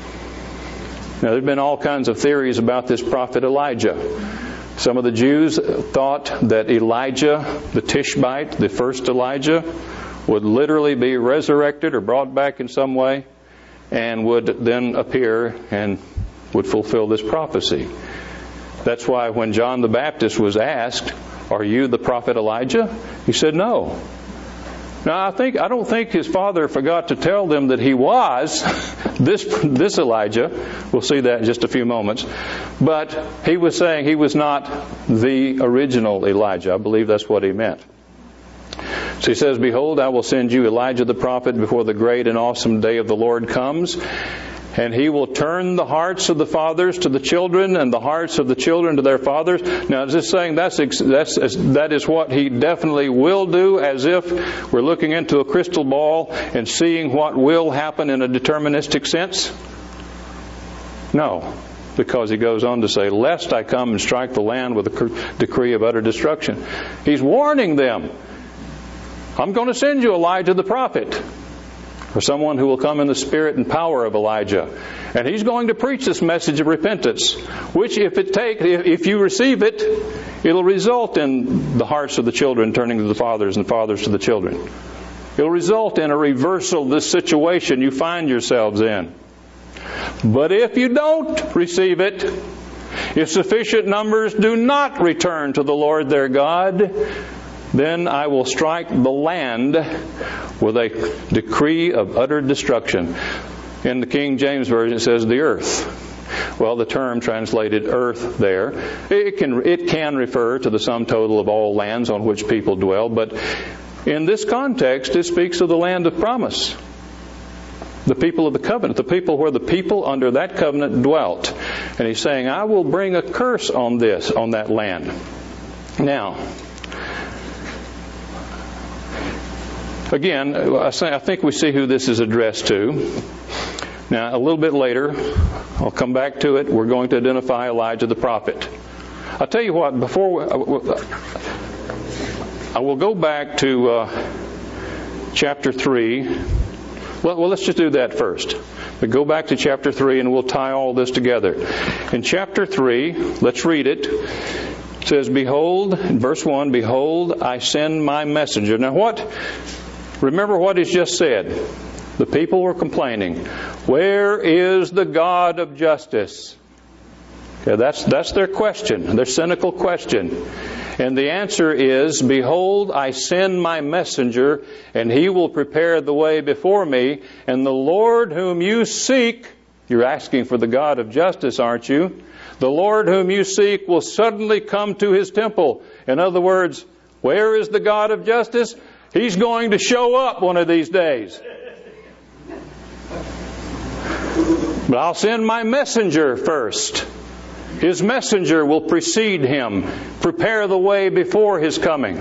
there have been all kinds of theories about this prophet Elijah. Some of the Jews thought that Elijah, the Tishbite, the first Elijah, would literally be resurrected or brought back in some way and would then appear and would fulfill this prophecy. That's why when John the Baptist was asked, are you the prophet Elijah? He said no. Now, I think I don't think his father forgot to tell them that he was this this Elijah. We'll see that in just a few moments. But he was saying he was not the original Elijah. I believe that's what he meant. So he says, behold, I will send you Elijah the prophet before the great and awesome day of the Lord comes. And he will turn the hearts of the fathers to the children and the hearts of the children to their fathers. Now, is this saying that's, that's, that is what he definitely will do, as if we're looking into a crystal ball and seeing what will happen in a deterministic sense? No, because he goes on to say, lest I come and strike the land with a decree of utter destruction. He's warning them. I'm going to send you Elijah the prophet, or someone who will come in the spirit and power of Elijah. And he's going to preach this message of repentance, which if it take, if you receive it, it'll result in the hearts of the children turning to the fathers and the fathers to the children. It'll result in a reversal of this situation you find yourselves in. But if you don't receive it, if sufficient numbers do not return to the Lord their God, then I will strike the land with a decree of utter destruction. In the King James Version it says the earth. Well, the term translated earth there, it can, it can refer to the sum total of all lands on which people dwell, but in this context, it speaks of the land of promise. The people of the covenant, the people where the people under that covenant dwelt. And he's saying, I will bring a curse on this, on that land. Now, again, I think we see who this is addressed to. Now, a little bit later, I'll come back to it. We're going to identify Elijah the prophet. I'll tell you what, before we, I will go back to uh, chapter three. Well, well, let's just do that first. We go back to chapter three and we'll tie all this together. In chapter three, let's read it. It says, Behold, in verse one, Behold, I send my messenger. Now what? Remember what he's just said. The people were complaining. Where is the God of justice? Okay, that's, that's their question, their cynical question. And the answer is, Behold, I send my messenger, and he will prepare the way before me. And the Lord whom you seek, you're asking for the God of justice, aren't you? The Lord whom you seek will suddenly come to his temple. In other words, where is the God of justice? He's going to show up one of these days. But I'll send my messenger first. His messenger will precede him, prepare the way before his coming.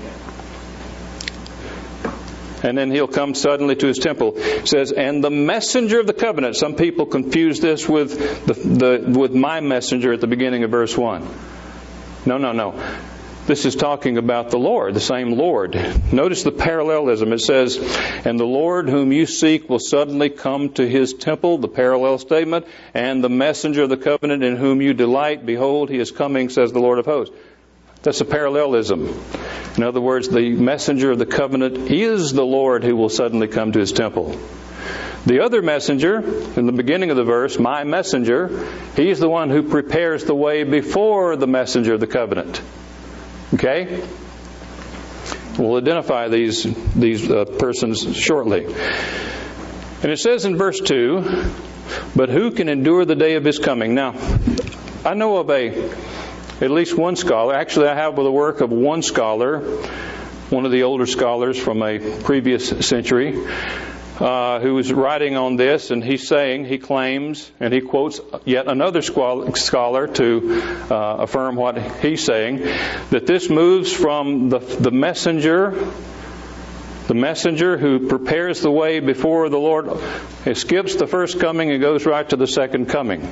And then he'll come suddenly to his temple. It says, and the messenger of the covenant. Some people confuse this with the, the with my messenger at the beginning of verse one. No, no, no. This is talking about the Lord, the same Lord. Notice the parallelism. It says, and the Lord whom you seek will suddenly come to his temple, the parallel statement, and the messenger of the covenant in whom you delight, behold, he is coming, says the Lord of hosts. That's a parallelism. In other words, the messenger of the covenant is the Lord who will suddenly come to his temple. The other messenger, in the beginning of the verse, my messenger, he's the one who prepares the way before the messenger of the covenant. Okay? We'll identify these these uh, persons shortly. And it says in verse two, but who can endure the day of his coming? Now, I know of a at least one scholar. Actually, I have the work of one scholar, one of the older scholars from a previous century, Uh, who is writing on this, and he's saying, he claims, and he quotes yet another scholar to uh, affirm what he's saying, that this moves from the, the messenger, the messenger who prepares the way before the Lord. It skips the first coming and goes right to the second coming.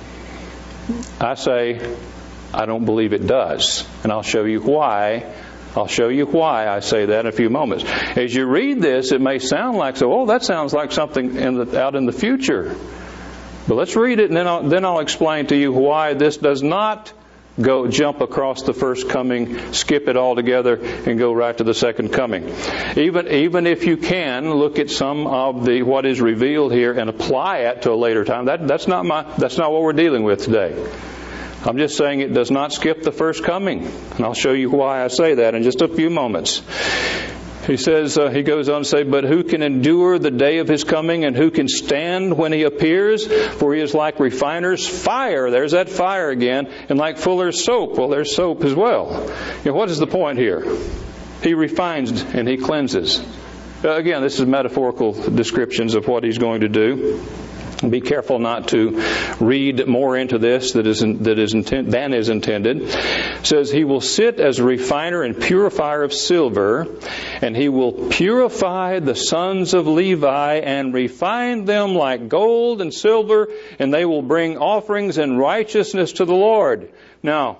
I say, I don't believe it does, and I'll show you why. I'll show you why I say that in a few moments. As you read this, it may sound like, so, oh, that sounds like something in the, out in the future. But let's read it, and then I'll, then I'll explain to you why this does not go jump across the first coming, skip it all together, and go right to the second coming. Even even if you can look at some of the what is revealed here and apply it to a later time, that that's not my that's not what we're dealing with today. I'm just saying it does not skip the first coming. And I'll show you why I say that in just a few moments. He says, uh, he goes on to say, but who can endure the day of his coming, and who can stand when he appears? For he is like refiner's fire. There's that fire again. And like fuller's soap. Well, there's soap as well. You know, what is the point here? He refines and he cleanses. Uh, again, this is metaphorical descriptions of what he's going to do. Be careful not to read more into this that is that is intent, than is intended. It says, he will sit as a refiner and purifier of silver, and he will purify the sons of Levi and refine them like gold and silver, and they will bring offerings in righteousness to the Lord. Now,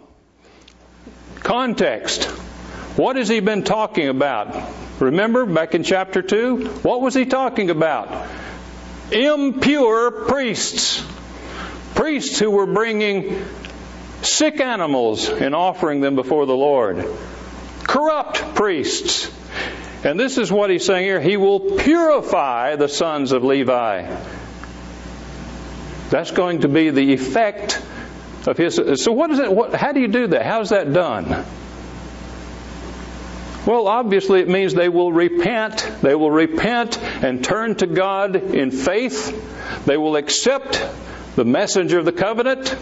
context. What has he been talking about? Remember back in chapter two? What was he talking about? Impure priests. Priests who were bringing sick animals and offering them before the Lord. Corrupt priests. And this is what he's saying here. He will purify the sons of Levi. That's going to be the effect of his... So what is it? What, how do you do that? How's that done? Well, obviously it means they will repent. They will repent and turn to God in faith. They will accept the messenger of the covenant.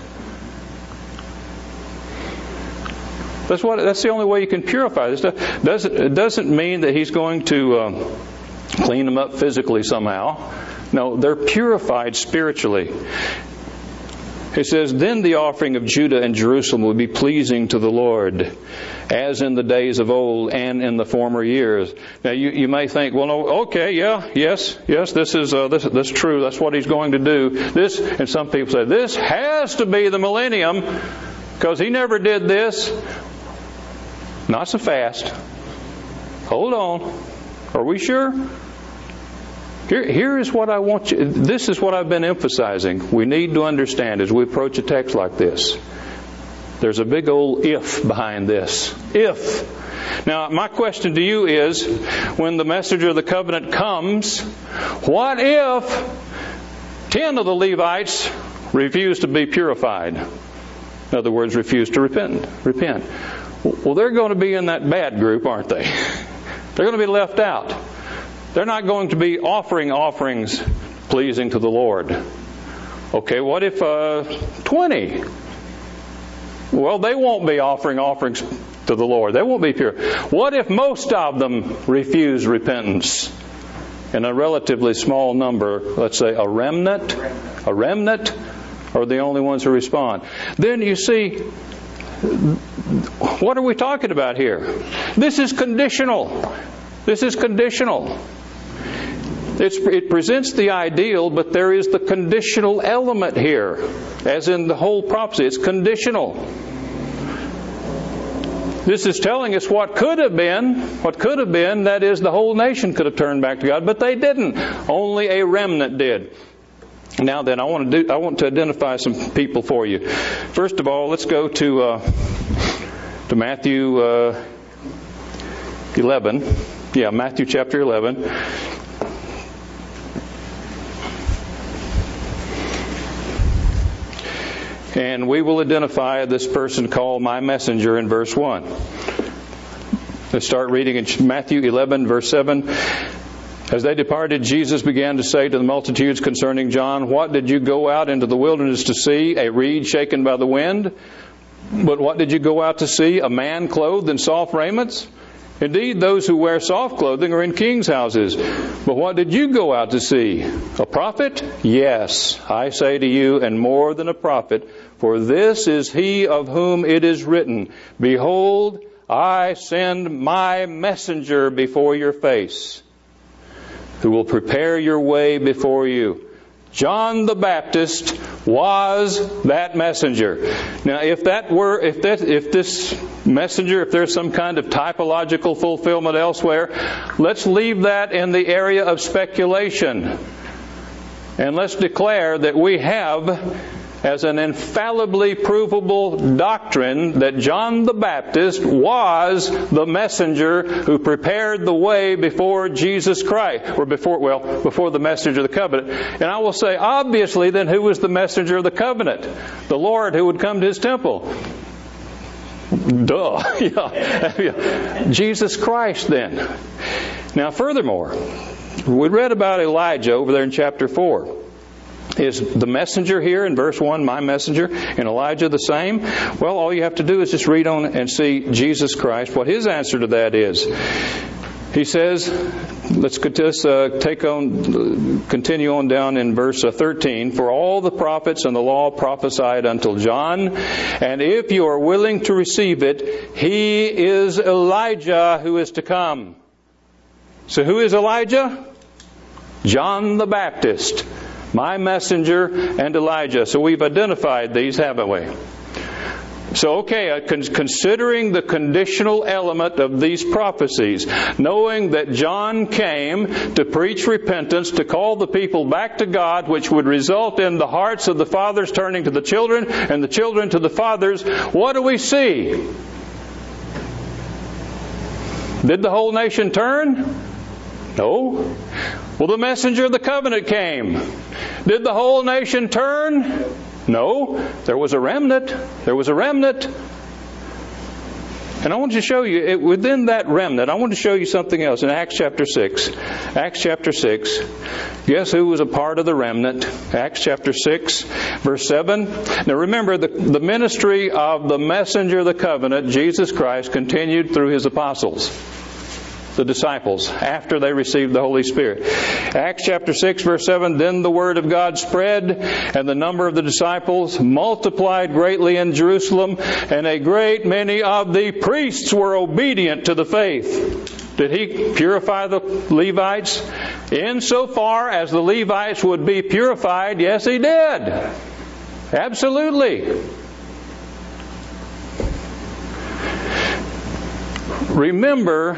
That's what. That's the only way you can purify this stuff. Doesn't it doesn't mean that He's going to um, clean them up physically somehow. No, they're purified spiritually. It says, "Then the offering of Judah and Jerusalem will be pleasing to the Lord, as in the days of old and in the former years." Now you, you may think, well, no, okay, yeah, yes, yes, this is uh, this this is true. That's what He's going to do. This, and some people say, this has to be the millennium because He never did this. Not so fast. Hold on. Are we sure? Here, here is what I want you, this is what I've been emphasizing. We need to understand as we approach a text like this. There's a big old if behind this. If. Now, my question to you is, when the messenger of the covenant comes, what if ten of the Levites refuse to be purified? In other words, refuse to repent. Repent. Well, they're going to be in that bad group, aren't they? They're going to be left out. They're not going to be offering offerings pleasing to the Lord. Okay, what if uh, twenty? Well, they won't be offering offerings to the Lord. They won't be pure. What if most of them refuse repentance? And a relatively small number, let's say a remnant, a remnant, are the only ones who respond. Then you see, what are we talking about here? This is conditional. This is conditional. It's, it presents the ideal, but there is the conditional element here, as in the whole prophecy. It's conditional. This is telling us what could have been, what could have been, that is, the whole nation could have turned back to God, but they didn't. Only a remnant did. Now then, I want to do, I want to identify some people for you. First of all, let's go to uh, to Matthew uh, eleven. Yeah, Matthew chapter eleven. And we will identify this person called my messenger in verse one. Let's start reading in Matthew eleven, verse seven. As they departed, Jesus began to say to the multitudes concerning John, "What did you go out into the wilderness to see? A reed shaken by the wind? But what did you go out to see? A man clothed in soft raiments? Indeed, those who wear soft clothing are in kings' houses. But what did you go out to see? A prophet? Yes, I say to you, and more than a prophet. For this is he of whom it is written, Behold, I send my messenger before your face, who will prepare your way before you." John the Baptist was that messenger. Now, if that were, if that, if this messenger, if there's some kind of typological fulfillment elsewhere, let's leave that in the area of speculation. And let's declare that we have, as an infallibly provable doctrine, that John the Baptist was the messenger who prepared the way before Jesus Christ, or before, well, before the messenger of the covenant. And I will say, obviously, then who was the messenger of the covenant? The Lord who would come to His temple. Duh. Yeah. Jesus Christ, then. Now, furthermore, we read about Elijah over there in chapter four. Is the messenger here in verse one, my messenger, and Elijah the same? Well, all you have to do is just read on and see Jesus Christ, what His answer to that is. He says, let's just uh, take on, continue on down in verse thirteen. For all the prophets and the law prophesied until John, and if you are willing to receive it, he is Elijah who is to come. So who is Elijah? John the Baptist, my messenger, and Elijah. So we've identified these, haven't we? So, okay, considering the conditional element of these prophecies, knowing that John came to preach repentance, to call the people back to God, which would result in the hearts of the fathers turning to the children and the children to the fathers, what do we see? Did the whole nation turn? No. Well, the messenger of the covenant came. Did the whole nation turn? No. There was a remnant. There was a remnant. And I want to show you, it, within that remnant, I want to show you something else in Acts chapter six. Acts chapter six. Guess who was a part of the remnant? Acts chapter six, verse seven. Now remember, the, the ministry of the messenger of the covenant, Jesus Christ, continued through His apostles, the disciples, after they received the Holy Spirit. Acts chapter six, verse seven, then the word of God spread, and the number of the disciples multiplied greatly in Jerusalem, and a great many of the priests were obedient to the faith. Did He purify the Levites? Insofar as the Levites would be purified, yes, He did. Absolutely. Remember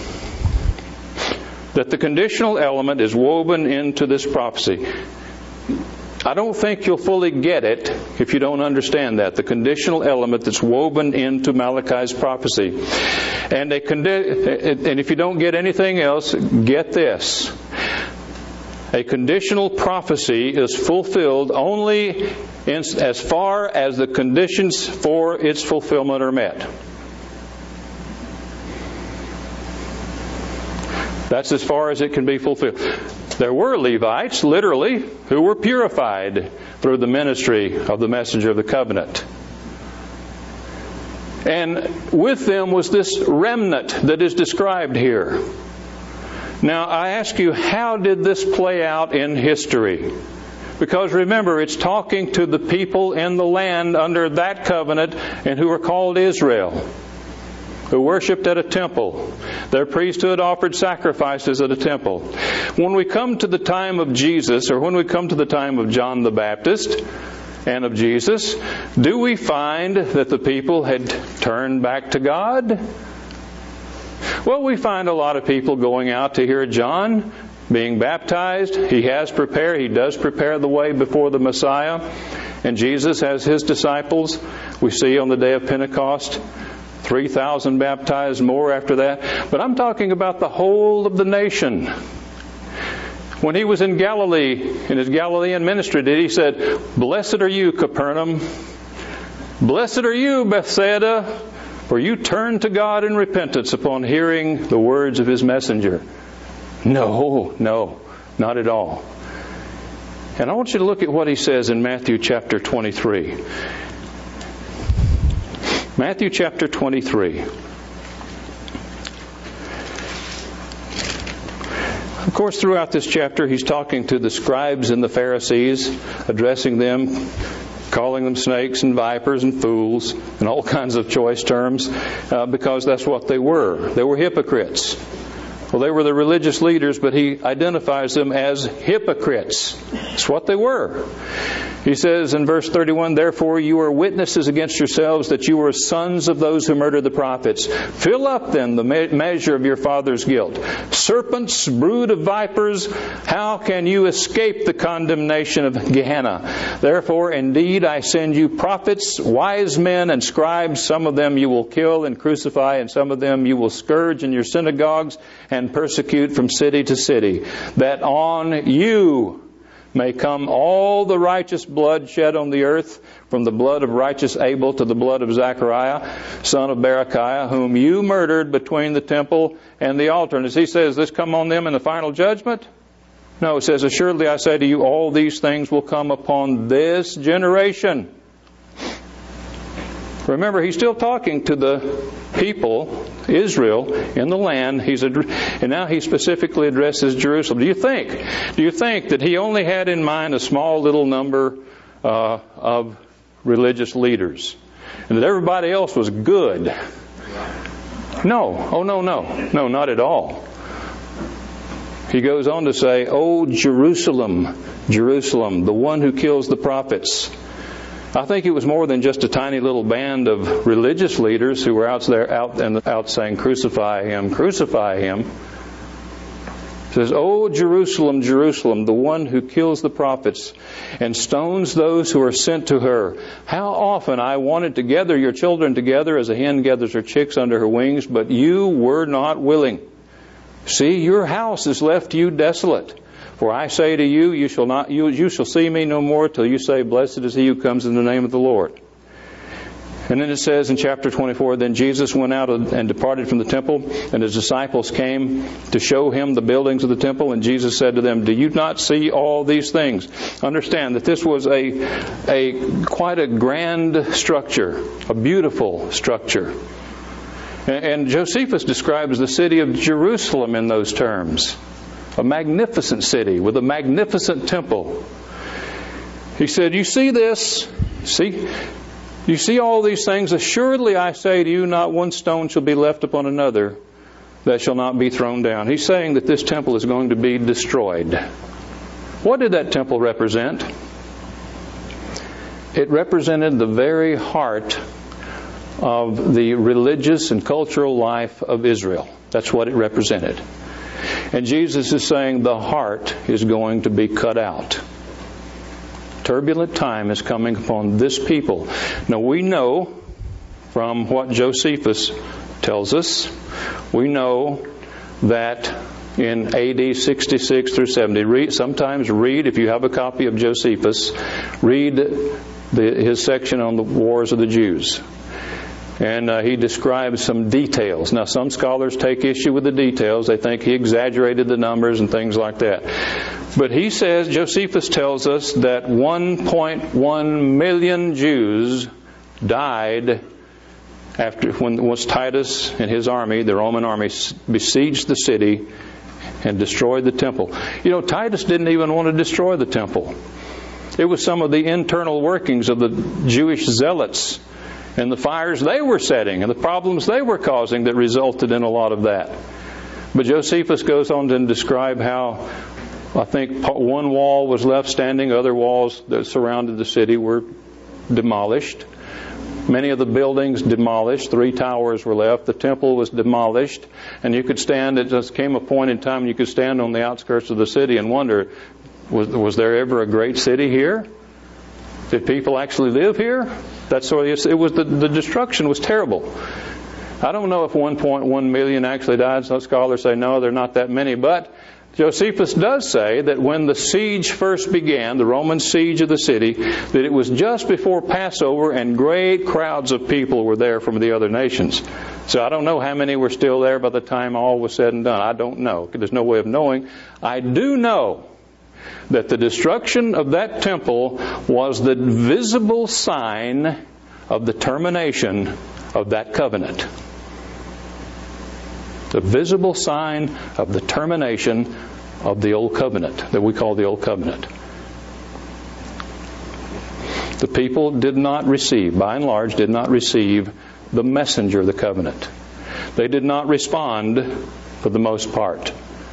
that the conditional element is woven into this prophecy. I don't think you'll fully get it if you don't understand that. The conditional element that's woven into Malachi's prophecy. And, a condi- and if you don't get anything else, get this. A conditional prophecy is fulfilled only in, as far as the conditions for its fulfillment are met. That's as far as it can be fulfilled. There were Levites, literally, who were purified through the ministry of the messenger of the covenant. And with them was this remnant that is described here. Now, I ask you, how did this play out in history? Because remember, it's talking to the people in the land under that covenant and who were called Israel, who worshipped at a temple. Their priesthood offered sacrifices at a temple. When we come to the time of Jesus, or when we come to the time of John the Baptist and of Jesus, do we find that the people had turned back to God? Well, we find a lot of people going out to hear John being baptized. He has prepared, he does prepare the way before the Messiah. And Jesus has His disciples. We see on the day of Pentecost, three thousand baptized, more after that. But I'm talking about the whole of the nation. When He was in Galilee, in His Galilean ministry, did He said, "Blessed are you, Capernaum. Blessed are you, Bethsaida, for you turned to God in repentance upon hearing the words of His messenger." No, no, not at all. And I want you to look at what He says in Matthew chapter twenty-three. Matthew chapter twenty-three. Of course, throughout this chapter, He's talking to the scribes and the Pharisees, addressing them, calling them snakes and vipers and fools, and all kinds of choice terms, uh, because that's what they were. They were hypocrites. Well, they were the religious leaders, but He identifies them as hypocrites. That's what they were. He says in verse thirty-one, "Therefore you are witnesses against yourselves that you are sons of those who murdered the prophets. Fill up then the me- measure of your father's guilt. Serpents, brood of vipers, how can you escape the condemnation of Gehenna? Therefore indeed I send you prophets, wise men, and scribes. Some of them you will kill and crucify, and some of them you will scourge in your synagogues and persecute from city to city, that on you may come all the righteous blood shed on the earth, from the blood of righteous Abel to the blood of Zechariah, son of Berechiah, whom you murdered between the temple and the altar." And as He says, this come on them in the final judgment? No, it says, "Assuredly I say to you, all these things will come upon this generation." Remember, He's still talking to the people, Israel, in the land. He's ad- and now He specifically addresses Jerusalem. Do you think? Do you think that He only had in mind a small little number uh, of religious leaders, and that everybody else was good? No. Oh, no, no. No, not at all. He goes on to say, "O Jerusalem, Jerusalem, the one who kills the prophets." I think it was more than just a tiny little band of religious leaders who were out there, out and out saying, "Crucify Him, crucify Him." It says, "O Jerusalem, Jerusalem, the one who kills the prophets and stones those who are sent to her. How often I wanted to gather your children together as a hen gathers her chicks under her wings, but you were not willing. See, your house is left to you desolate. For I say to you, you shall not, you, you shall see me no more till you say, Blessed is he who comes in the name of the Lord." And then it says in chapter twenty-four, then Jesus went out and departed from the temple, and his disciples came to show him the buildings of the temple. And Jesus said to them, do you not see all these things? Understand that this was a, a quite a grand structure, a beautiful structure. And, and Josephus describes the city of Jerusalem in those terms. A magnificent city with a magnificent temple. He said, you see this? See? You see all these things? Assuredly I say to you, not one stone shall be left upon another that shall not be thrown down. He's saying that this temple is going to be destroyed. What did that temple represent? It represented the very heart of the religious and cultural life of Israel. That's what it represented. And Jesus is saying the heart is going to be cut out. Turbulent time is coming upon this people. Now we know from what Josephus tells us, we know that in A D sixty-six through seventy, read, sometimes read, if you have a copy of Josephus, read the, his section on the wars of the Jews. And uh, he describes some details. Now some scholars take issue with the details. They think he exaggerated the numbers and things like that. But he says, Josephus tells us that one point one million Jews died after when once Titus and his army, the Roman army, besieged the city and destroyed the temple. You know, Titus didn't even want to destroy the temple. It was some of the internal workings of the Jewish zealots and the fires they were setting and the problems they were causing that resulted in a lot of that. But Josephus goes on to describe how I think one wall was left standing, other walls that surrounded the city were demolished. Many of the buildings demolished. Three towers were left. The temple was demolished. And you could stand, it just came a point in time you could stand on the outskirts of the city and wonder, was, was there ever a great city here? Did people actually live here? That's sort of, it was the, the destruction was terrible. I don't know if one point one million actually died. Some scholars say no, there are not that many. But Josephus does say that when the siege first began, the Roman siege of the city, that it was just before Passover and great crowds of people were there from the other nations. So I don't know how many were still there by the time all was said and done. I don't know. There's no way of knowing. I do know that the destruction of that temple was the visible sign of the termination of that covenant. The visible sign of the termination of the Old Covenant, that we call the Old Covenant. The people did not receive, by and large, did not receive the messenger of the covenant. They did not respond, for the most part,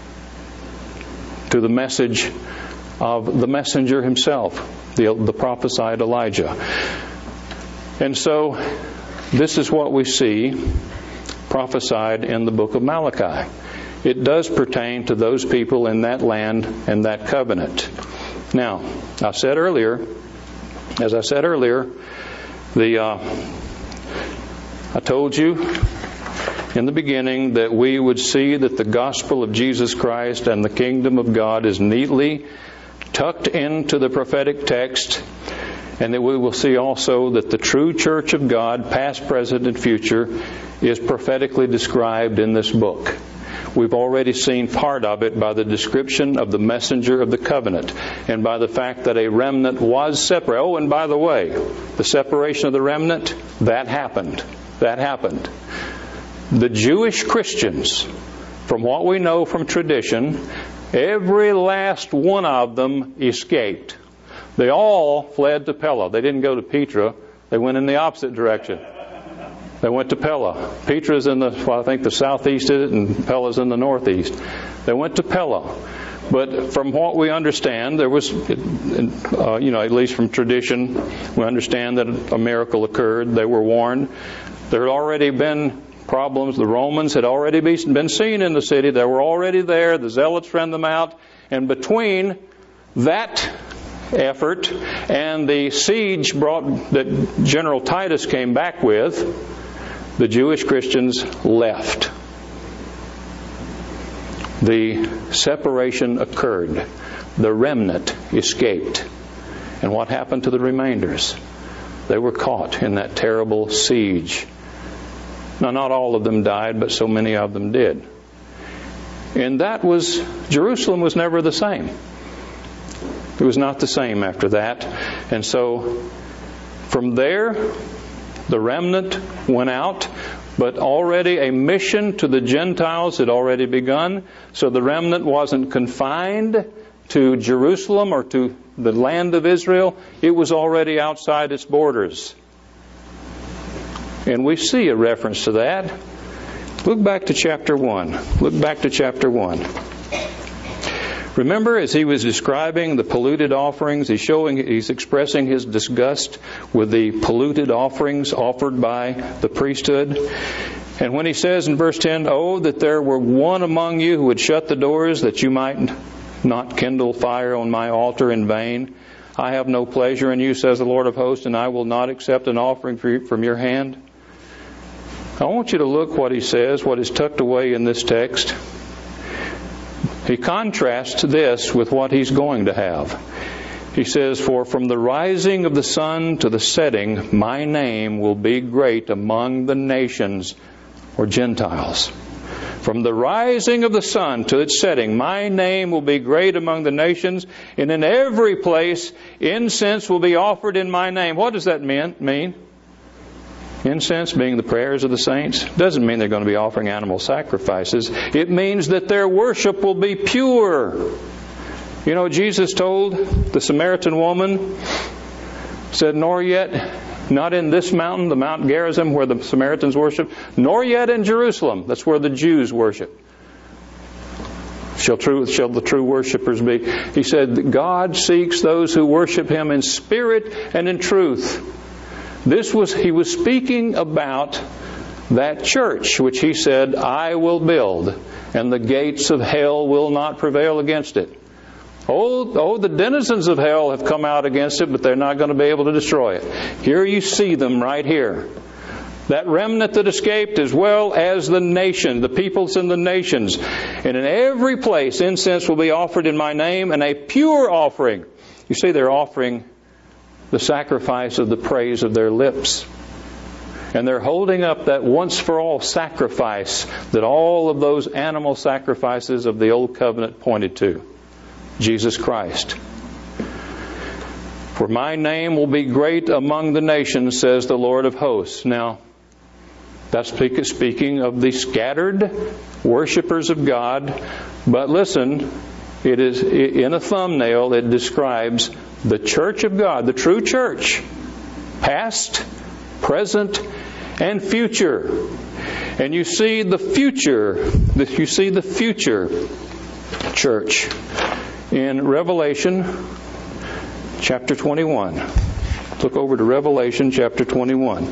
to the message of the messenger himself, the, the prophesied Elijah. And so, this is what we see prophesied in the book of Malachi. It does pertain to those people in that land and that covenant. Now, I said earlier, as I said earlier, the uh, I told you in the beginning that we would see that the gospel of Jesus Christ and the kingdom of God is neatly tucked into the prophetic text, and that we will see also that the true church of God, past, present, and future, is prophetically described in this book. We've already seen part of it by the description of the messenger of the covenant and by the fact that a remnant was separate. Oh, and by the way, the separation of the remnant, that happened. That happened. The Jewish Christians, from what we know from tradition, every last one of them escaped. They all fled to Pella. They didn't go to Petra. They went in the opposite direction. They went to Pella. Petra's in the, well, I think the southeast is it, and Pella's in the northeast. They went to Pella. But from what we understand, there was, uh, you know, at least from tradition, we understand that a miracle occurred. They were warned. There had already been problems. The Romans had already been seen in the city. They were already there. The Zealots ran them out. And between that effort and the siege brought that General Titus came back with, the Jewish Christians left. The separation occurred. The remnant escaped. And what happened to the remainders? They were caught in that terrible siege. Now, not all of them died, but so many of them did. And that was, Jerusalem was never the same. It was not the same after that. And so, from there, the remnant went out, but already a mission to the Gentiles had already begun. So the remnant wasn't confined to Jerusalem or to the land of Israel. It was already outside its borders. And we see a reference to that. Look back to chapter one. Look back to chapter one. Remember, as he was describing the polluted offerings, he's showing, he's expressing his disgust with the polluted offerings offered by the priesthood. And when he says in verse ten, "Oh, that there were one among you who would shut the doors, that you might not kindle fire on my altar in vain. I have no pleasure in you, says the Lord of hosts, and I will not accept an offering from your hand." I want you to look what he says, what is tucked away in this text. He contrasts this with what he's going to have. He says, "For from the rising of the sun to the setting, my name will be great among the nations," or Gentiles. From the rising of the sun to its setting, my name will be great among the nations, and in every place incense will be offered in my name. What does that mean? Incense being the prayers of the saints doesn't mean they're going to be offering animal sacrifices. It means that their worship will be pure. You know, Jesus told the Samaritan woman, said, "Nor yet, not in this mountain, the Mount Gerizim where the Samaritans worship, nor yet in Jerusalem," that's where the Jews worship, shall, true, shall the true worshipers be. He said, God seeks those who worship Him in spirit and in truth. This was, he was speaking about that church, which he said, "I will build, and the gates of hell will not prevail against it." Oh, oh, the denizens of hell have come out against it, but they're not going to be able to destroy it. Here you see them right here. That remnant that escaped, as well as the nation, the peoples and the nations. And in every place incense will be offered in my name, and a pure offering. You see, they're offering the sacrifice of the praise of their lips. And they're holding up that once-for-all sacrifice that all of those animal sacrifices of the Old Covenant pointed to. Jesus Christ. "For my name will be great among the nations, says the Lord of hosts." Now, that's speaking of the scattered worshipers of God. But listen, it is in a thumbnail, it describes the church of God, the true church, past, present, and future. And you see the future, you see the future church in Revelation chapter twenty-one. Look over to Revelation chapter twenty-one.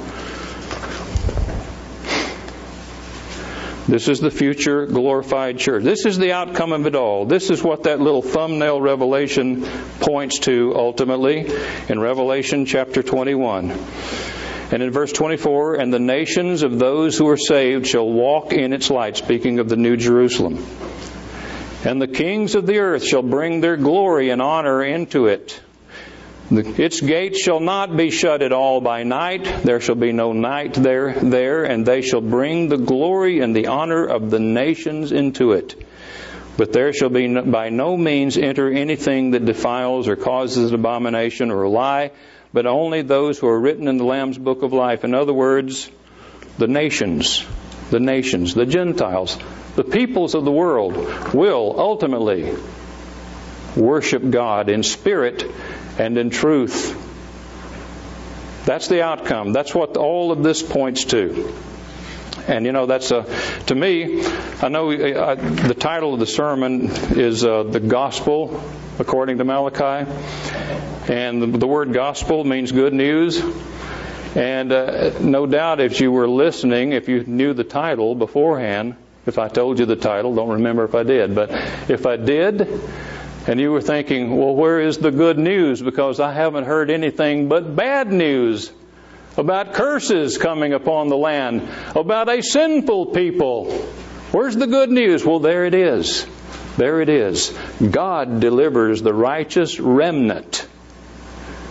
This is the future glorified church. This is the outcome of it all. This is what that little thumbnail revelation points to ultimately in Revelation chapter twenty-one. And in verse twenty-four, "And the nations of those who are saved shall walk in its light," speaking of the New Jerusalem. "And the kings of the earth shall bring their glory and honor into it. Its gates shall not be shut at all by night. There shall be no night there, there, and they shall bring the glory and the honor of the nations into it. But there shall be no, by no means enter anything that defiles or causes an abomination or a lie, but only those who are written in the Lamb's book of life." In other words, the nations, the nations, the Gentiles, the peoples of the world will ultimately worship God in spirit and in truth. That's the outcome. That's what all of this points to. And you know, that's a, to me, I know uh, the title of the sermon is uh, The Gospel According to Malachi. And the, the word gospel means good news. And uh, no doubt if you were listening, if you knew the title beforehand, if I told you the title, don't remember if I did, but if I did, and you were thinking, well, where is the good news? Because I haven't heard anything but bad news about curses coming upon the land, about a sinful people. Where's the good news? Well, there it is. There it is. God delivers the righteous remnant.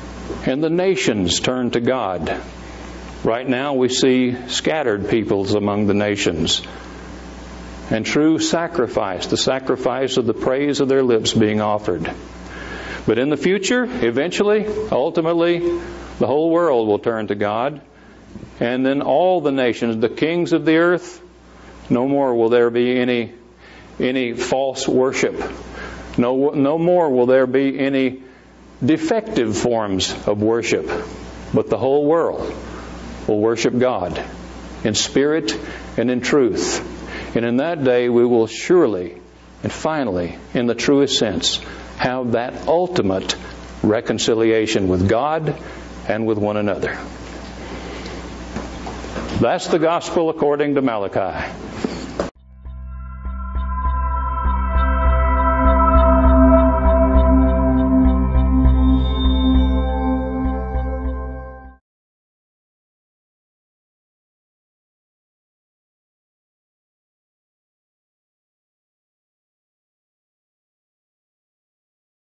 and the nations turn to God. Right now we see scattered peoples among the nations, and true sacrifice, the sacrifice of the praise of their lips being offered. But in the future, eventually, ultimately, the whole world will turn to God, and then all the nations, the kings of the earth, no more will there be any any false worship. No, no more will there be any defective forms of worship, but the whole world will worship God in spirit and in truth. And in that day we will surely and finally, in the truest sense, have that ultimate reconciliation with God and with one another. That's the gospel according to Malachi.